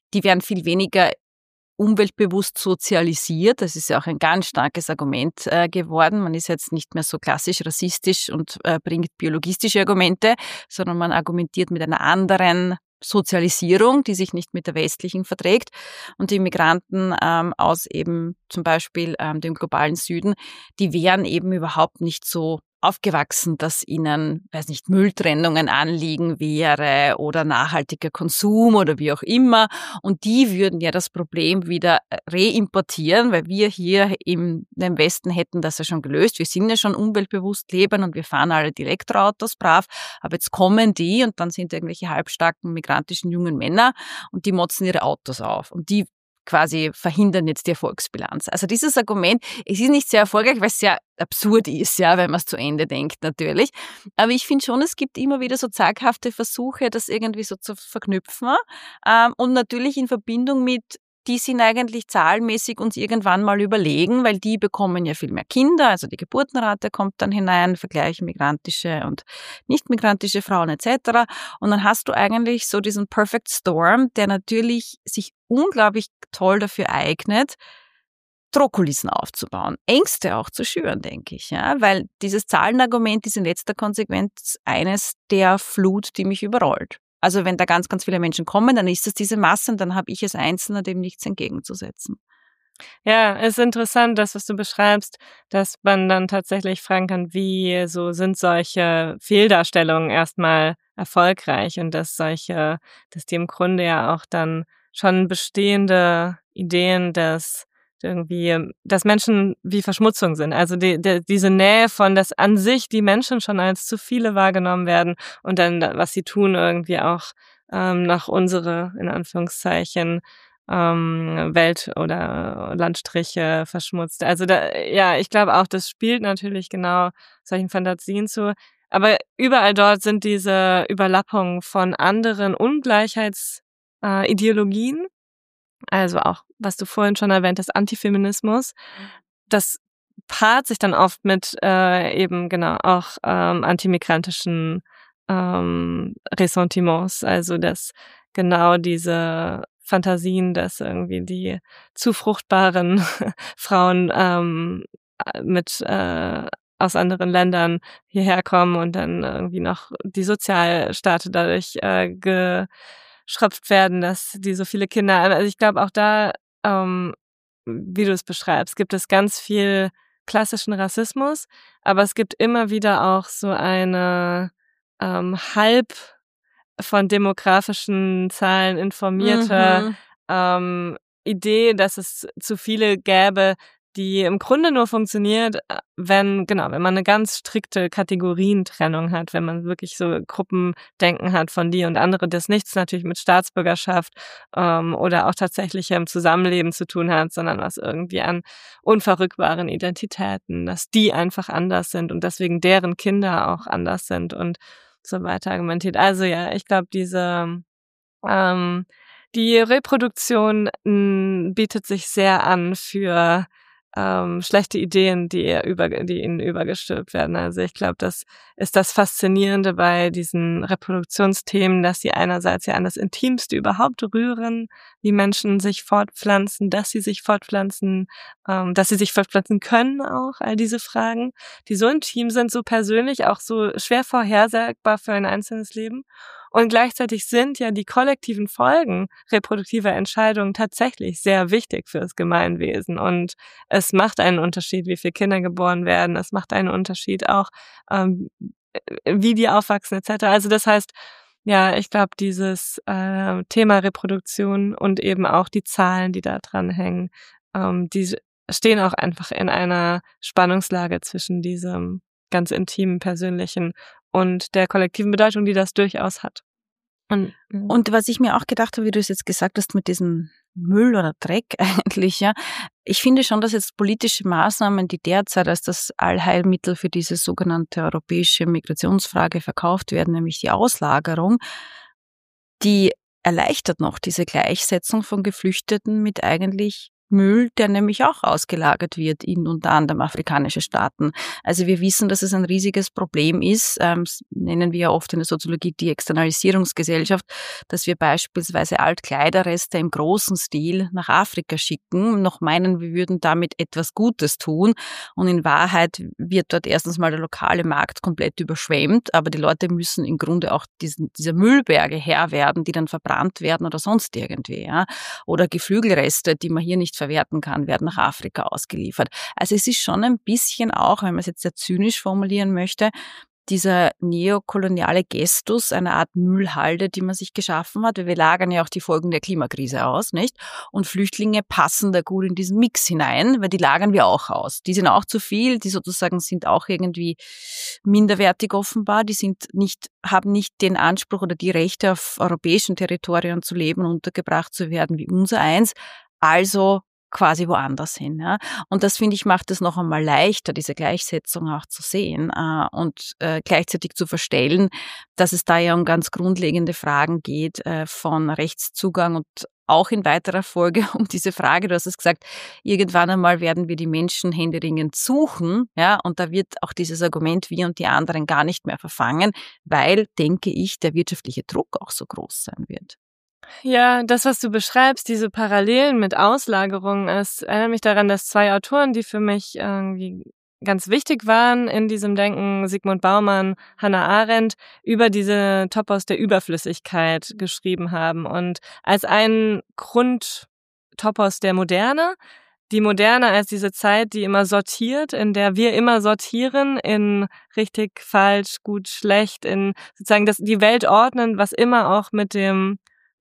umweltbewusst sozialisiert. Das ist ja auch ein ganz starkes Argument geworden. Man ist jetzt nicht mehr so klassisch rassistisch und bringt biologistische Argumente, sondern man argumentiert mit einer anderen Sozialisierung, die sich nicht mit der westlichen verträgt. Und die Migranten aus eben zum Beispiel dem globalen Süden, die wären eben überhaupt nicht so aufgewachsen, dass ihnen, Mülltrennung ein Anliegen wäre oder nachhaltiger Konsum oder wie auch immer. Und die würden ja das Problem wieder reimportieren, weil wir hier im Westen hätten das ja schon gelöst. Wir sind ja schon umweltbewusst leben und wir fahren alle die Elektroautos brav. Aber jetzt kommen die und dann sind irgendwelche halbstarken migrantischen jungen Männer und die motzen ihre Autos auf. Und die quasi verhindern jetzt die Erfolgsbilanz. Also dieses Argument, es ist nicht sehr erfolgreich, weil es sehr absurd ist, ja, wenn man es zu Ende denkt natürlich. Aber ich finde schon, es gibt immer wieder so zaghafte Versuche, das irgendwie so zu verknüpfen und natürlich in Verbindung mit, die sind eigentlich zahlenmäßig uns irgendwann mal überlegen, weil die bekommen ja viel mehr Kinder, also die Geburtenrate kommt dann hinein, vergleichen migrantische und nicht-migrantische Frauen etc. Und dann hast du eigentlich so diesen Perfect Storm, der natürlich sich unglaublich toll dafür eignet, Drohkulissen aufzubauen, Ängste auch zu schüren, denke ich, ja, weil dieses Zahlenargument ist in letzter Konsequenz eines der Flut, die mich überrollt. Also wenn da ganz, ganz viele Menschen kommen, dann ist es diese Masse und dann habe ich als Einzelner dem nichts entgegenzusetzen. Ja, es ist interessant, das, was du beschreibst, dass man dann tatsächlich fragen kann, wie so sind solche Fehldarstellungen erstmal erfolgreich und dass die im Grunde ja auch dann schon bestehende Ideen dass Menschen wie Verschmutzung sind. Also diese Nähe von, dass an sich die Menschen schon als zu viele wahrgenommen werden und dann, was sie tun, irgendwie auch noch unsere, in Anführungszeichen, Welt oder Landstriche verschmutzt. Also ich glaube auch, das spielt natürlich genau solchen Fantasien zu. Aber überall dort sind diese Überlappungen von anderen Ungleichheitsideologien, also auch, was du vorhin schon erwähnt hast, Antifeminismus. Das paart sich dann oft mit eben genau auch antimigrantischen Ressentiments, also dass genau diese Fantasien, dass irgendwie die zu fruchtbaren Frauen mit aus anderen Ländern hierher kommen und dann irgendwie noch die Sozialstaate dadurch geschröpft werden, dass die so viele Kinder, also ich glaube auch da, wie du es beschreibst, gibt es ganz viel klassischen Rassismus, aber es gibt immer wieder auch so eine halb von demografischen Zahlen informierte Idee, dass es zu viele gäbe, die im Grunde nur funktioniert, wenn man eine ganz strikte Kategorientrennung hat, wenn man wirklich so Gruppendenken hat von die und andere, das nichts natürlich mit Staatsbürgerschaft oder auch tatsächlichem Zusammenleben zu tun hat, sondern was irgendwie an unverrückbaren Identitäten, dass die einfach anders sind und deswegen deren Kinder auch anders sind und so weiter argumentiert. Also ja, ich glaube, die Reproduktion bietet sich sehr an für schlechte Ideen, die ihnen übergestülpt werden. Also ich glaube, das ist das Faszinierende bei diesen Reproduktionsthemen, dass sie einerseits ja an das Intimste überhaupt rühren, wie Menschen sich fortpflanzen, dass sie sich fortpflanzen können auch, all diese Fragen, die so intim sind, so persönlich, auch so schwer vorhersagbar für ein einzelnes Leben. Und gleichzeitig sind ja die kollektiven Folgen reproduktiver Entscheidungen tatsächlich sehr wichtig für das Gemeinwesen. Und es macht einen Unterschied, wie viele Kinder geboren werden. Es macht einen Unterschied auch, wie die aufwachsen etc. Also das heißt, ja, ich glaube, dieses Thema Reproduktion und eben auch die Zahlen, die da dran hängen, die stehen auch einfach in einer Spannungslage zwischen diesem ganz intimen, persönlichen und der kollektiven Bedeutung, die das durchaus hat. Und was ich mir auch gedacht habe, wie du es jetzt gesagt hast, mit diesem Müll oder Dreck eigentlich, ja, ich finde schon, dass jetzt politische Maßnahmen, die derzeit als das Allheilmittel für diese sogenannte europäische Migrationsfrage verkauft werden, nämlich die Auslagerung, die erleichtert noch diese Gleichsetzung von Geflüchteten mit eigentlich Müll, der nämlich auch ausgelagert wird in unter anderem afrikanische Staaten. Also wir wissen, dass es ein riesiges Problem ist, nennen wir ja oft in der Soziologie die Externalisierungsgesellschaft, dass wir beispielsweise Altkleiderreste im großen Stil nach Afrika schicken, noch meinen, wir würden damit etwas Gutes tun und in Wahrheit wird dort erstens mal der lokale Markt komplett überschwemmt, aber die Leute müssen im Grunde auch dieser Müllberge Herr werden, die dann verbrannt werden oder sonst irgendwie, ja, oder Geflügelreste, die man hier nicht verwerten kann, werden nach Afrika ausgeliefert. Also es ist schon ein bisschen auch, wenn man es jetzt sehr zynisch formulieren möchte, dieser neokoloniale Gestus, eine Art Müllhalde, die man sich geschaffen hat, weil wir lagern ja auch die Folgen der Klimakrise aus, nicht? Und Flüchtlinge passen da gut in diesen Mix hinein, weil die lagern wir auch aus. Die sind auch zu viel, die sozusagen sind auch irgendwie minderwertig offenbar, haben nicht den Anspruch oder die Rechte auf europäischen Territorien zu leben und untergebracht zu werden wie unser eins, also quasi woanders hin. Ja. Und das, finde ich, macht es noch einmal leichter, diese Gleichsetzung auch zu sehen und gleichzeitig zu verstellen, dass es da ja um ganz grundlegende Fragen geht von Rechtszugang und auch in weiterer Folge um diese Frage, du hast es gesagt, irgendwann einmal werden wir die Menschen händeringend suchen, ja, und da wird auch dieses Argument wir und die anderen gar nicht mehr verfangen, weil, denke ich, der wirtschaftliche Druck auch so groß sein wird. Ja, das, was du beschreibst, diese Parallelen mit Auslagerungen, es erinnert mich daran, dass zwei Autoren, die für mich irgendwie ganz wichtig waren in diesem Denken, Sigmund Baumann, Hannah Arendt, über diese Topos der Überflüssigkeit geschrieben haben. Und als einen Grundtopos der Moderne, die Moderne als diese Zeit, die immer sortiert, in der wir immer sortieren in richtig, falsch, gut, schlecht, in sozusagen die Welt ordnen, was immer auch mit dem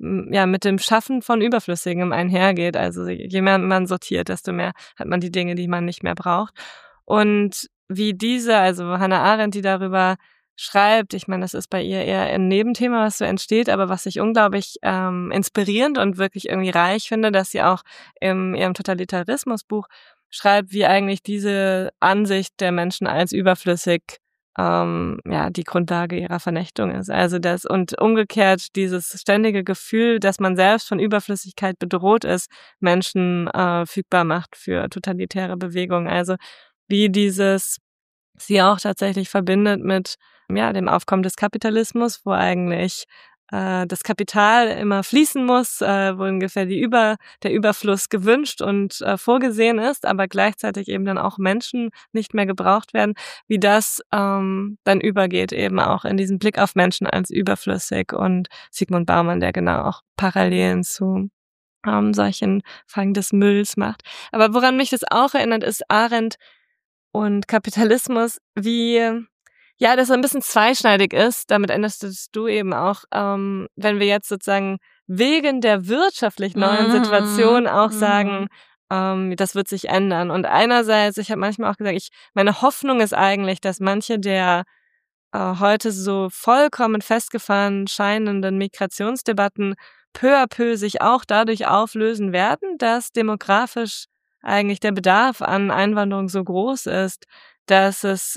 Schaffen von Überflüssigem einhergeht. Also je mehr man sortiert, desto mehr hat man die Dinge, die man nicht mehr braucht. Und wie also Hannah Arendt, die darüber schreibt, ich meine, das ist bei ihr eher ein Nebenthema, was so entsteht, aber was ich unglaublich inspirierend und wirklich irgendwie reich finde, dass sie auch in ihrem Totalitarismusbuch schreibt, wie eigentlich diese Ansicht der Menschen als überflüssig die Grundlage ihrer Vernichtung ist. Also das und umgekehrt dieses ständige Gefühl, dass man selbst von Überflüssigkeit bedroht ist, Menschen fügbar macht für totalitäre Bewegungen. Also wie dieses sie auch tatsächlich verbindet mit dem Aufkommen des Kapitalismus, wo eigentlich das Kapital immer fließen muss, wo ungefähr der Überfluss gewünscht und vorgesehen ist, aber gleichzeitig eben dann auch Menschen nicht mehr gebraucht werden, wie das dann übergeht eben auch in diesen Blick auf Menschen als überflüssig und Zygmunt Bauman, der genau auch Parallelen zu solchen Fragen des Mülls macht. Aber woran mich das auch erinnert, ist Arendt und Kapitalismus, wie das so ein bisschen zweischneidig ist, damit änderst du eben auch, wenn wir jetzt sozusagen wegen der wirtschaftlich neuen Situation auch sagen, das wird sich ändern. Und einerseits, ich habe manchmal auch gesagt, meine Hoffnung ist eigentlich, dass manche der heute so vollkommen festgefahren scheinenden Migrationsdebatten peu à peu sich auch dadurch auflösen werden, dass demografisch eigentlich der Bedarf an Einwanderung so groß ist, dass es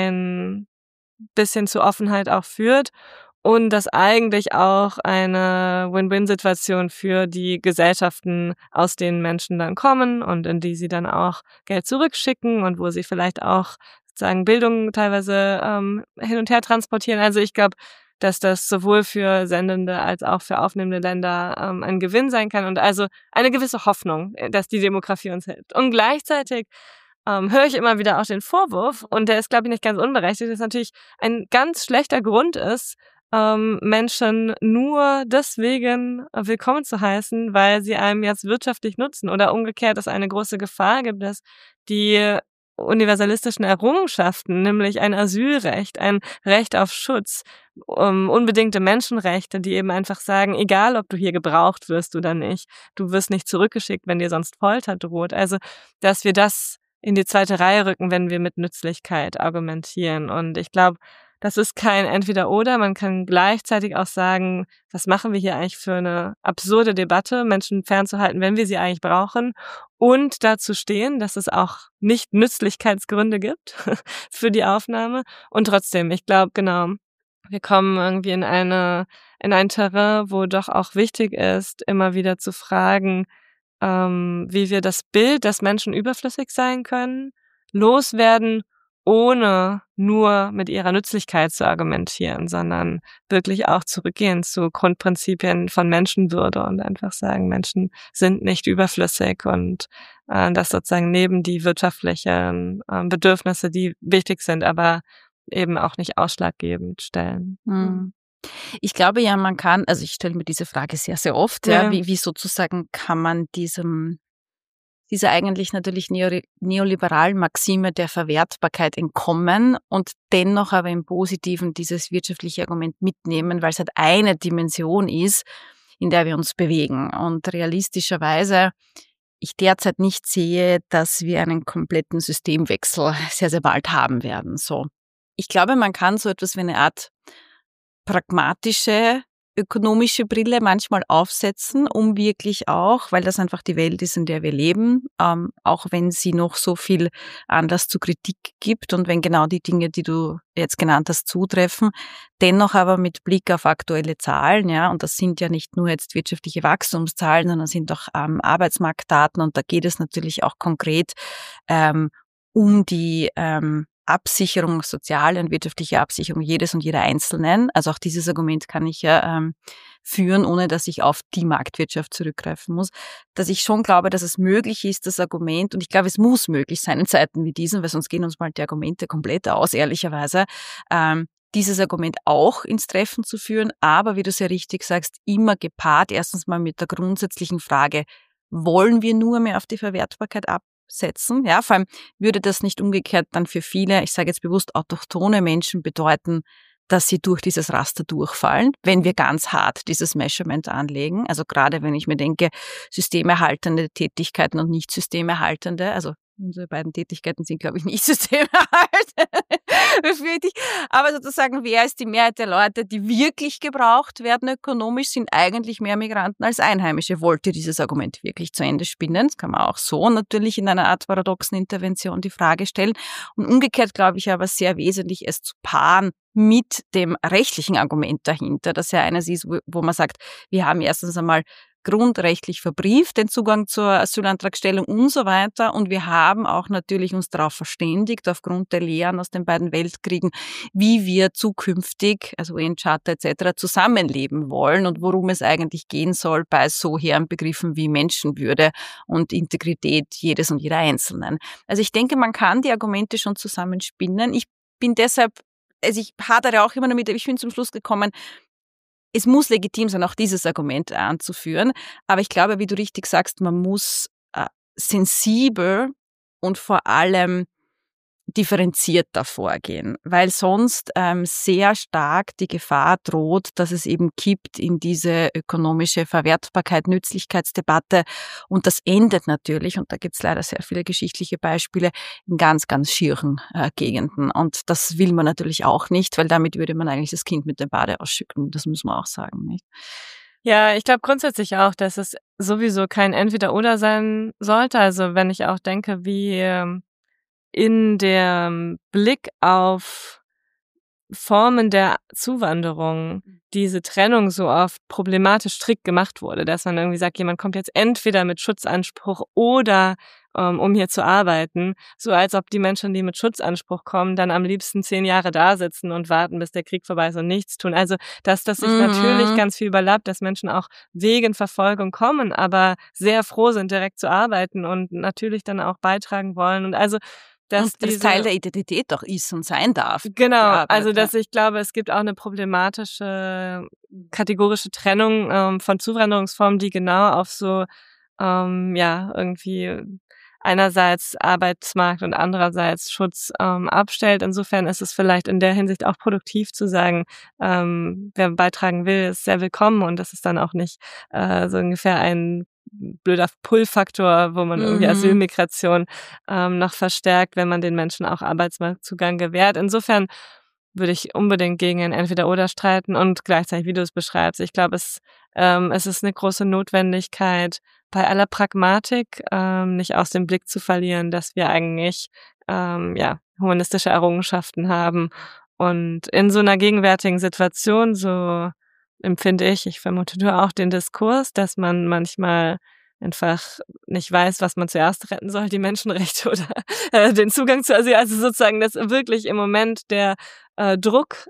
ein bisschen zu Offenheit auch führt und dass eigentlich auch eine Win-Win-Situation für die Gesellschaften, aus denen Menschen dann kommen und in die sie dann auch Geld zurückschicken und wo sie vielleicht auch sozusagen Bildung teilweise hin und her transportieren. Also ich glaube, dass das sowohl für sendende als auch für aufnehmende Länder ein Gewinn sein kann und also eine gewisse Hoffnung, dass die Demografie uns hilft. Und gleichzeitig höre ich immer wieder auch den Vorwurf, und der ist, glaube ich, nicht ganz unberechtigt, dass natürlich ein ganz schlechter Grund ist, Menschen nur deswegen willkommen zu heißen, weil sie einem jetzt wirtschaftlich nutzen oder umgekehrt es eine große Gefahr gibt, dass die universalistischen Errungenschaften, nämlich ein Asylrecht, ein Recht auf Schutz, unbedingte Menschenrechte, die eben einfach sagen, egal ob du hier gebraucht wirst oder nicht, du wirst nicht zurückgeschickt, wenn dir sonst Folter droht. Also, dass wir das in die zweite Reihe rücken, wenn wir mit Nützlichkeit argumentieren. Und ich glaube, das ist kein Entweder-Oder. Man kann gleichzeitig auch sagen, was machen wir hier eigentlich für eine absurde Debatte, Menschen fernzuhalten, wenn wir sie eigentlich brauchen, und dazu stehen, dass es auch nicht Nützlichkeitsgründe gibt für die Aufnahme. Und trotzdem, ich glaube, genau, wir kommen irgendwie in ein Terrain, wo doch auch wichtig ist, immer wieder zu fragen, wie wir das Bild, dass Menschen überflüssig sein können, loswerden, ohne nur mit ihrer Nützlichkeit zu argumentieren, sondern wirklich auch zurückgehen zu Grundprinzipien von Menschenwürde und einfach sagen, Menschen sind nicht überflüssig und das sozusagen neben die wirtschaftlichen Bedürfnisse, die wichtig sind, aber eben auch nicht ausschlaggebend stellen. Mhm. Ich glaube ja, man kann, also ich stelle mir diese Frage sehr, sehr oft, wie sozusagen kann man dieser eigentlich natürlich neoliberalen Maxime der Verwertbarkeit entkommen und dennoch aber im Positiven dieses wirtschaftliche Argument mitnehmen, weil es halt eine Dimension ist, in der wir uns bewegen. Und realistischerweise ich derzeit nicht sehe, dass wir einen kompletten Systemwechsel sehr, sehr bald haben werden. So. Ich glaube, man kann so etwas wie eine Art pragmatische, ökonomische Brille manchmal aufsetzen, um wirklich auch, weil das einfach die Welt ist, in der wir leben, auch wenn sie noch so viel Anlass zu Kritik gibt und wenn genau die Dinge, die du jetzt genannt hast, zutreffen, dennoch aber mit Blick auf aktuelle Zahlen, ja, und das sind ja nicht nur jetzt wirtschaftliche Wachstumszahlen, sondern sind auch Arbeitsmarktdaten, und da geht es natürlich auch konkret um die Absicherung, soziale und wirtschaftliche Absicherung jedes und jeder Einzelnen. Also auch dieses Argument kann ich ja führen, ohne dass ich auf die Marktwirtschaft zurückgreifen muss. Dass ich schon glaube, dass es möglich ist, das Argument, und ich glaube, es muss möglich sein in Zeiten wie diesen, weil sonst gehen uns mal die Argumente komplett aus, ehrlicherweise, dieses Argument auch ins Treffen zu führen, aber wie du sehr richtig sagst, immer gepaart erstens mal mit der grundsätzlichen Frage, wollen wir nur mehr auf die Verwertbarkeit absetzen? Ja, vor allem würde das nicht umgekehrt dann für viele, ich sage jetzt bewusst autochthone Menschen bedeuten, dass sie durch dieses Raster durchfallen, wenn wir ganz hart dieses Measurement anlegen. Also gerade wenn ich mir denke, systemerhaltende Tätigkeiten und nicht systemerhaltende, also unsere beiden Tätigkeiten sind, glaube ich, nicht systemerhaltend, befürchte ich. Aber sozusagen, wer ist die Mehrheit der Leute, die wirklich gebraucht werden ökonomisch, sind eigentlich mehr Migranten als Einheimische. Wollte dieses Argument wirklich zu Ende spinnen? Das kann man auch so natürlich in einer Art paradoxen Intervention die Frage stellen. Und umgekehrt glaube ich aber sehr wesentlich, es zu paaren mit dem rechtlichen Argument dahinter, dass ja eines ist, wo man sagt, wir haben erstens einmal grundrechtlich verbrieft den Zugang zur Asylantragstellung und so weiter. Und wir haben auch natürlich uns darauf verständigt, aufgrund der Lehren aus den beiden Weltkriegen, wie wir zukünftig, also UN-Charta etc., zusammenleben wollen und worum es eigentlich gehen soll bei so hehren Begriffen wie Menschenwürde und Integrität jedes und jeder Einzelnen. Also ich denke, man kann die Argumente schon zusammenspinnen. Ich bin deshalb, also ich hadere auch immer damit, aber ich bin zum Schluss gekommen, es muss legitim sein, auch dieses Argument anzuführen. Aber ich glaube, wie du richtig sagst, man muss sensibel und vor allem differenzierter vorgehen, weil sonst sehr stark die Gefahr droht, dass es eben kippt in diese ökonomische Verwertbarkeit, Nützlichkeitsdebatte. Und das endet natürlich, und da gibt es leider sehr viele geschichtliche Beispiele, in ganz, ganz schieren Gegenden. Und das will man natürlich auch nicht, weil damit würde man eigentlich das Kind mit dem Bade ausschütten. Das muss man auch sagen, nicht? Ja, ich glaube grundsätzlich auch, dass es sowieso kein Entweder-Oder sein sollte. Also wenn ich auch denke, wie in dem Blick auf Formen der Zuwanderung diese Trennung so oft problematisch strikt gemacht wurde, dass man irgendwie sagt, jemand kommt jetzt entweder mit Schutzanspruch oder um hier zu arbeiten, so als ob die Menschen, die mit Schutzanspruch kommen, dann am liebsten 10 Jahre da sitzen und warten, bis der Krieg vorbei ist und nichts tun. Also, dass das sich natürlich ganz viel überlappt, dass Menschen auch wegen Verfolgung kommen, aber sehr froh sind, direkt zu arbeiten und natürlich dann auch beitragen wollen. Und also, dass das Teil der Identität auch ist und sein darf. Genau, also dass ich glaube, es gibt auch eine problematische kategorische Trennung von Zuwanderungsformen, die genau auf so irgendwie einerseits Arbeitsmarkt und andererseits Schutz abstellt. Insofern ist es vielleicht in der Hinsicht auch produktiv zu sagen, wer beitragen will, ist sehr willkommen und das ist dann auch nicht so ungefähr ein blöder Pull-Faktor, wo man irgendwie Asylmigration noch verstärkt, wenn man den Menschen auch Arbeitsmarktzugang gewährt. Insofern würde ich unbedingt gegen ein Entweder-Oder streiten und gleichzeitig, wie du es beschreibst, ich glaube, es ist eine große Notwendigkeit, bei aller Pragmatik nicht aus dem Blick zu verlieren, dass wir eigentlich humanistische Errungenschaften haben. Und in so einer gegenwärtigen Situation, so empfinde ich vermute du auch den Diskurs, dass man manchmal einfach nicht weiß, was man zuerst retten soll, die Menschenrechte oder den Zugang zu Asyl. Also sozusagen, dass wirklich im Moment der Druck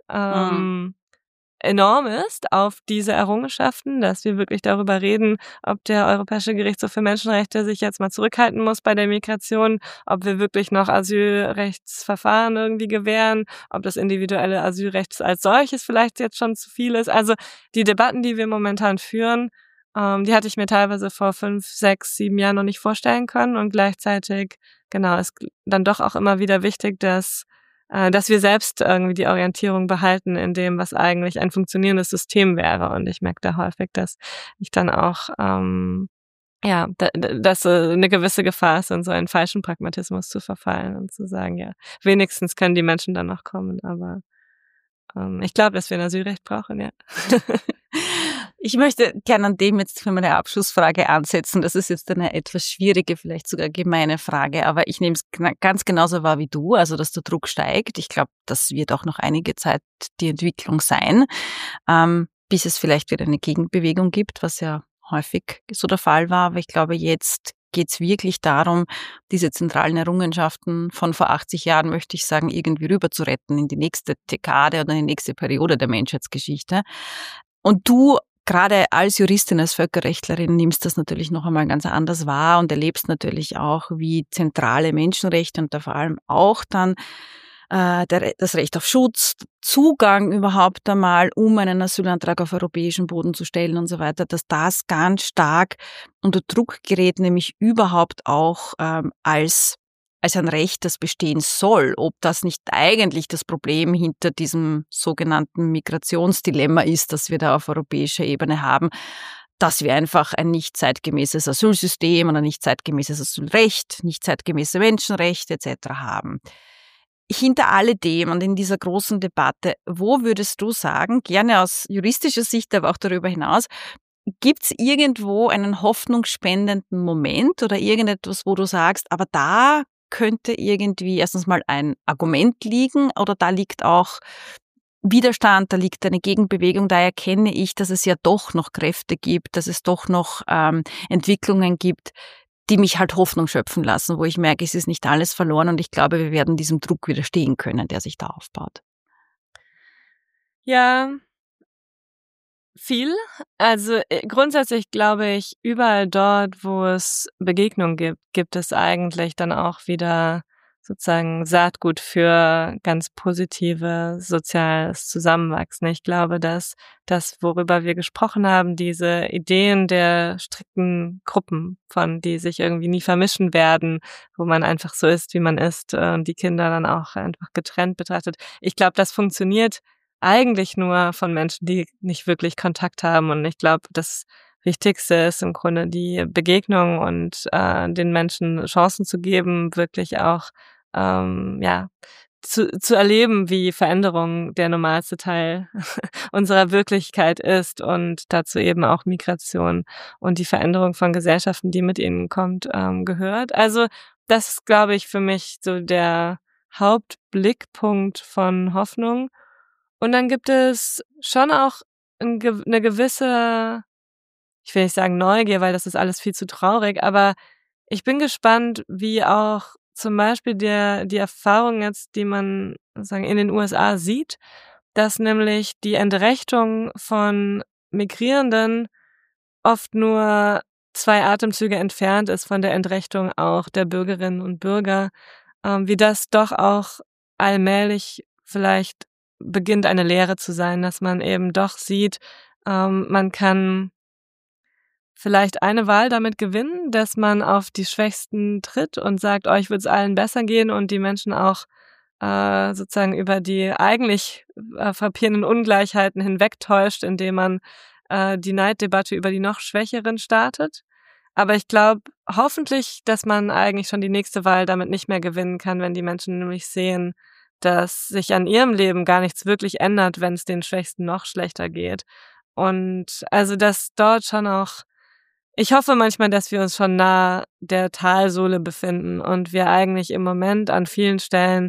enorm ist auf diese Errungenschaften, dass wir wirklich darüber reden, ob der Europäische Gerichtshof für Menschenrechte sich jetzt mal zurückhalten muss bei der Migration, ob wir wirklich noch Asylrechtsverfahren irgendwie gewähren, ob das individuelle Asylrecht als solches vielleicht jetzt schon zu viel ist. Also die Debatten, die wir momentan führen, die hatte ich mir teilweise vor 5, 6, 7 Jahren noch nicht vorstellen können und gleichzeitig, genau, ist dann doch auch immer wieder wichtig, dass wir selbst irgendwie die Orientierung behalten in dem, was eigentlich ein funktionierendes System wäre. Und ich merke da häufig, dass ich dann auch, dass eine gewisse Gefahr ist, in so einen falschen Pragmatismus zu verfallen und zu sagen, ja, wenigstens können die Menschen dann noch kommen. Aber ich glaube, dass wir ein Asylrecht brauchen, ja. Ich möchte gerne an dem jetzt für meine Abschlussfrage ansetzen. Das ist jetzt eine etwas schwierige, vielleicht sogar gemeine Frage, aber ich nehme es ganz genauso wahr wie du, also dass der Druck steigt. Ich glaube, das wird auch noch einige Zeit die Entwicklung sein, bis es vielleicht wieder eine Gegenbewegung gibt, was ja häufig so der Fall war. Aber ich glaube, jetzt geht es wirklich darum, diese zentralen Errungenschaften von vor 80 Jahren, möchte ich sagen, irgendwie rüber zu retten in die nächste Dekade oder in die nächste Periode der Menschheitsgeschichte. Und du gerade als Juristin, als Völkerrechtlerin nimmst das natürlich noch einmal ganz anders wahr und erlebst natürlich auch, wie zentrale Menschenrechte und da vor allem auch dann das Recht auf Schutz, Zugang überhaupt einmal, um einen Asylantrag auf europäischen Boden zu stellen und so weiter, dass das ganz stark unter Druck gerät, nämlich überhaupt auch als ein Recht, das bestehen soll, ob das nicht eigentlich das Problem hinter diesem sogenannten Migrationsdilemma ist, das wir da auf europäischer Ebene haben, dass wir einfach ein nicht zeitgemäßes Asylsystem oder nicht zeitgemäßes Asylrecht, nicht zeitgemäße Menschenrechte etc. haben. hinter alledem und in dieser großen Debatte, wo würdest du sagen, gerne aus juristischer Sicht, aber auch darüber hinaus, gibt es irgendwo einen hoffnungsspendenden Moment oder irgendetwas, wo du sagst, aber da könnte irgendwie erstens mal ein Argument liegen oder da liegt auch Widerstand, da liegt eine Gegenbewegung, da erkenne ich, dass es ja doch noch Kräfte gibt, dass es doch noch Entwicklungen gibt, die mich halt Hoffnung schöpfen lassen, wo ich merke, es ist nicht alles verloren und ich glaube, wir werden diesem Druck widerstehen können, der sich da aufbaut. Ja, viel. Also grundsätzlich glaube ich, überall dort, wo es Begegnung gibt, gibt es eigentlich dann auch wieder sozusagen Saatgut für ganz positive soziales Zusammenwachsen. Ich glaube, dass das, worüber wir gesprochen haben, diese Ideen der strikten Gruppen, von die sich irgendwie nie vermischen werden, wo man einfach so ist, wie man ist und die Kinder dann auch einfach getrennt betrachtet. Ich glaube, das funktioniert eigentlich nur von Menschen, die nicht wirklich Kontakt haben. Und ich glaube, das Wichtigste ist im Grunde die Begegnung und den Menschen Chancen zu geben, wirklich auch zu erleben, wie Veränderung der normalste Teil unserer Wirklichkeit ist und dazu eben auch Migration und die Veränderung von Gesellschaften, die mit ihnen kommt, gehört. Also das ist, glaube ich, für mich so der Hauptblickpunkt von Hoffnung. Und dann gibt es schon auch eine gewisse, ich will nicht sagen Neugier, weil das ist alles viel zu traurig, aber ich bin gespannt, wie auch zum Beispiel die Erfahrung jetzt, die man sagen in den USA sieht, dass nämlich die Entrechtung von Migrierenden oft nur 2 Atemzüge entfernt ist von der Entrechtung auch der Bürgerinnen und Bürger, wie das doch auch allmählich vielleicht beginnt eine Lehre zu sein, dass man eben doch sieht, man kann vielleicht eine Wahl damit gewinnen, dass man auf die Schwächsten tritt und sagt, euch wird es allen besser gehen und die Menschen auch sozusagen über die eigentlich frappierenden Ungleichheiten hinwegtäuscht, indem man die Neiddebatte über die noch Schwächeren startet. Aber ich glaube hoffentlich, dass man eigentlich schon die nächste Wahl damit nicht mehr gewinnen kann, wenn die Menschen nämlich sehen, dass sich an ihrem Leben gar nichts wirklich ändert, wenn es den Schwächsten noch schlechter geht. Und also, dass dort schon auch, ich hoffe manchmal, dass wir uns schon nah der Talsohle befinden und wir eigentlich im Moment an vielen Stellen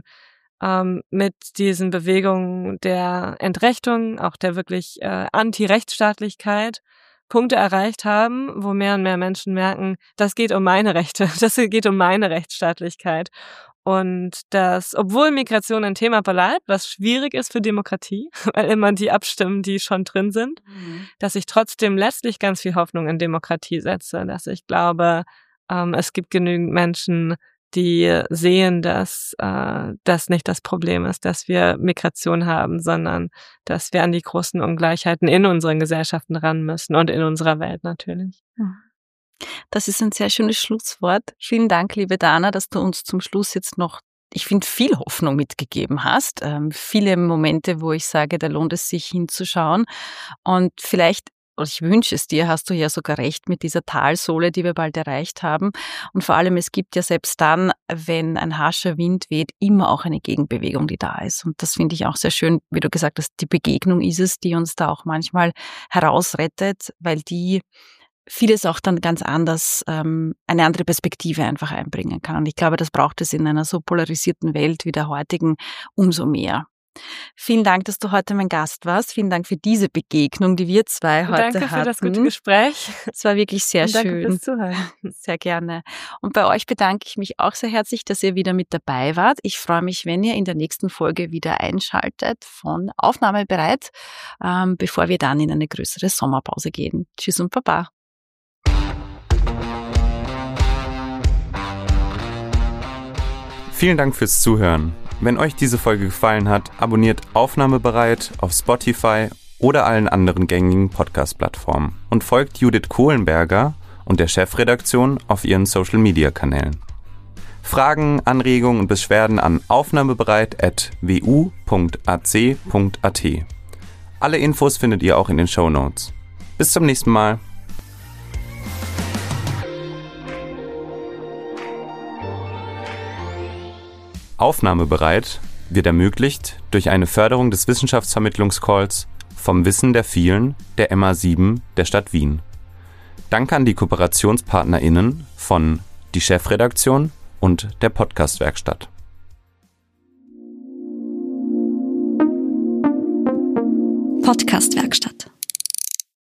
mit diesen Bewegungen der Entrechtung, auch der wirklich Anti-Rechtsstaatlichkeit Punkte erreicht haben, wo mehr und mehr Menschen merken, das geht um meine Rechte, das geht um meine Rechtsstaatlichkeit. Und dass, obwohl Migration ein Thema bleibt, was schwierig ist für Demokratie, weil immer die abstimmen, die schon drin sind, dass ich trotzdem letztlich ganz viel Hoffnung in Demokratie setze, dass ich glaube, es gibt genügend Menschen, die sehen, dass das nicht das Problem ist, dass wir Migration haben, sondern dass wir an die großen Ungleichheiten in unseren Gesellschaften ran müssen und in unserer Welt natürlich. Das ist ein sehr schönes Schlusswort. Vielen Dank, liebe Dana, dass du uns zum Schluss jetzt noch, ich finde, viel Hoffnung mitgegeben hast. Viele Momente, wo ich sage, da lohnt es sich hinzuschauen. Und vielleicht, oder ich wünsche es dir, hast du ja sogar recht mit dieser Talsohle, die wir bald erreicht haben. Und vor allem, es gibt ja selbst dann, wenn ein harscher Wind weht, immer auch eine Gegenbewegung, die da ist. Und das finde ich auch sehr schön, wie du gesagt hast, die Begegnung ist es, die uns da auch manchmal herausrettet, weil die vieles auch dann ganz anders, eine andere Perspektive einfach einbringen kann. Und ich glaube, das braucht es in einer so polarisierten Welt wie der heutigen umso mehr. Vielen Dank, dass du heute mein Gast warst. Vielen Dank für diese Begegnung, die wir zwei heute hatten. Danke für das gute Gespräch. Es war wirklich sehr schön. Danke fürs Zuhören. Sehr gerne. Und bei euch bedanke ich mich auch sehr herzlich, dass ihr wieder mit dabei wart. Ich freue mich, wenn ihr in der nächsten Folge wieder einschaltet von Aufnahmebereit, bevor wir dann in eine größere Sommerpause gehen. Tschüss und Baba. Vielen Dank fürs Zuhören. Wenn euch diese Folge gefallen hat, abonniert Aufnahmebereit auf Spotify oder allen anderen gängigen Podcast-Plattformen und folgt Judith Kohlenberger und der Chefredaktion auf ihren Social-Media-Kanälen. Fragen, Anregungen und Beschwerden an aufnahmebereit@wu.ac.at. Alle Infos findet ihr auch in den Shownotes. Bis zum nächsten Mal. Aufnahmebereit wird ermöglicht durch eine Förderung des Wissenschaftsvermittlungscalls Vom Wissen der Vielen der MA7 der Stadt Wien. Danke an die KooperationspartnerInnen von Die Chefredaktion und der Podcast-Werkstatt. Podcast-Werkstatt.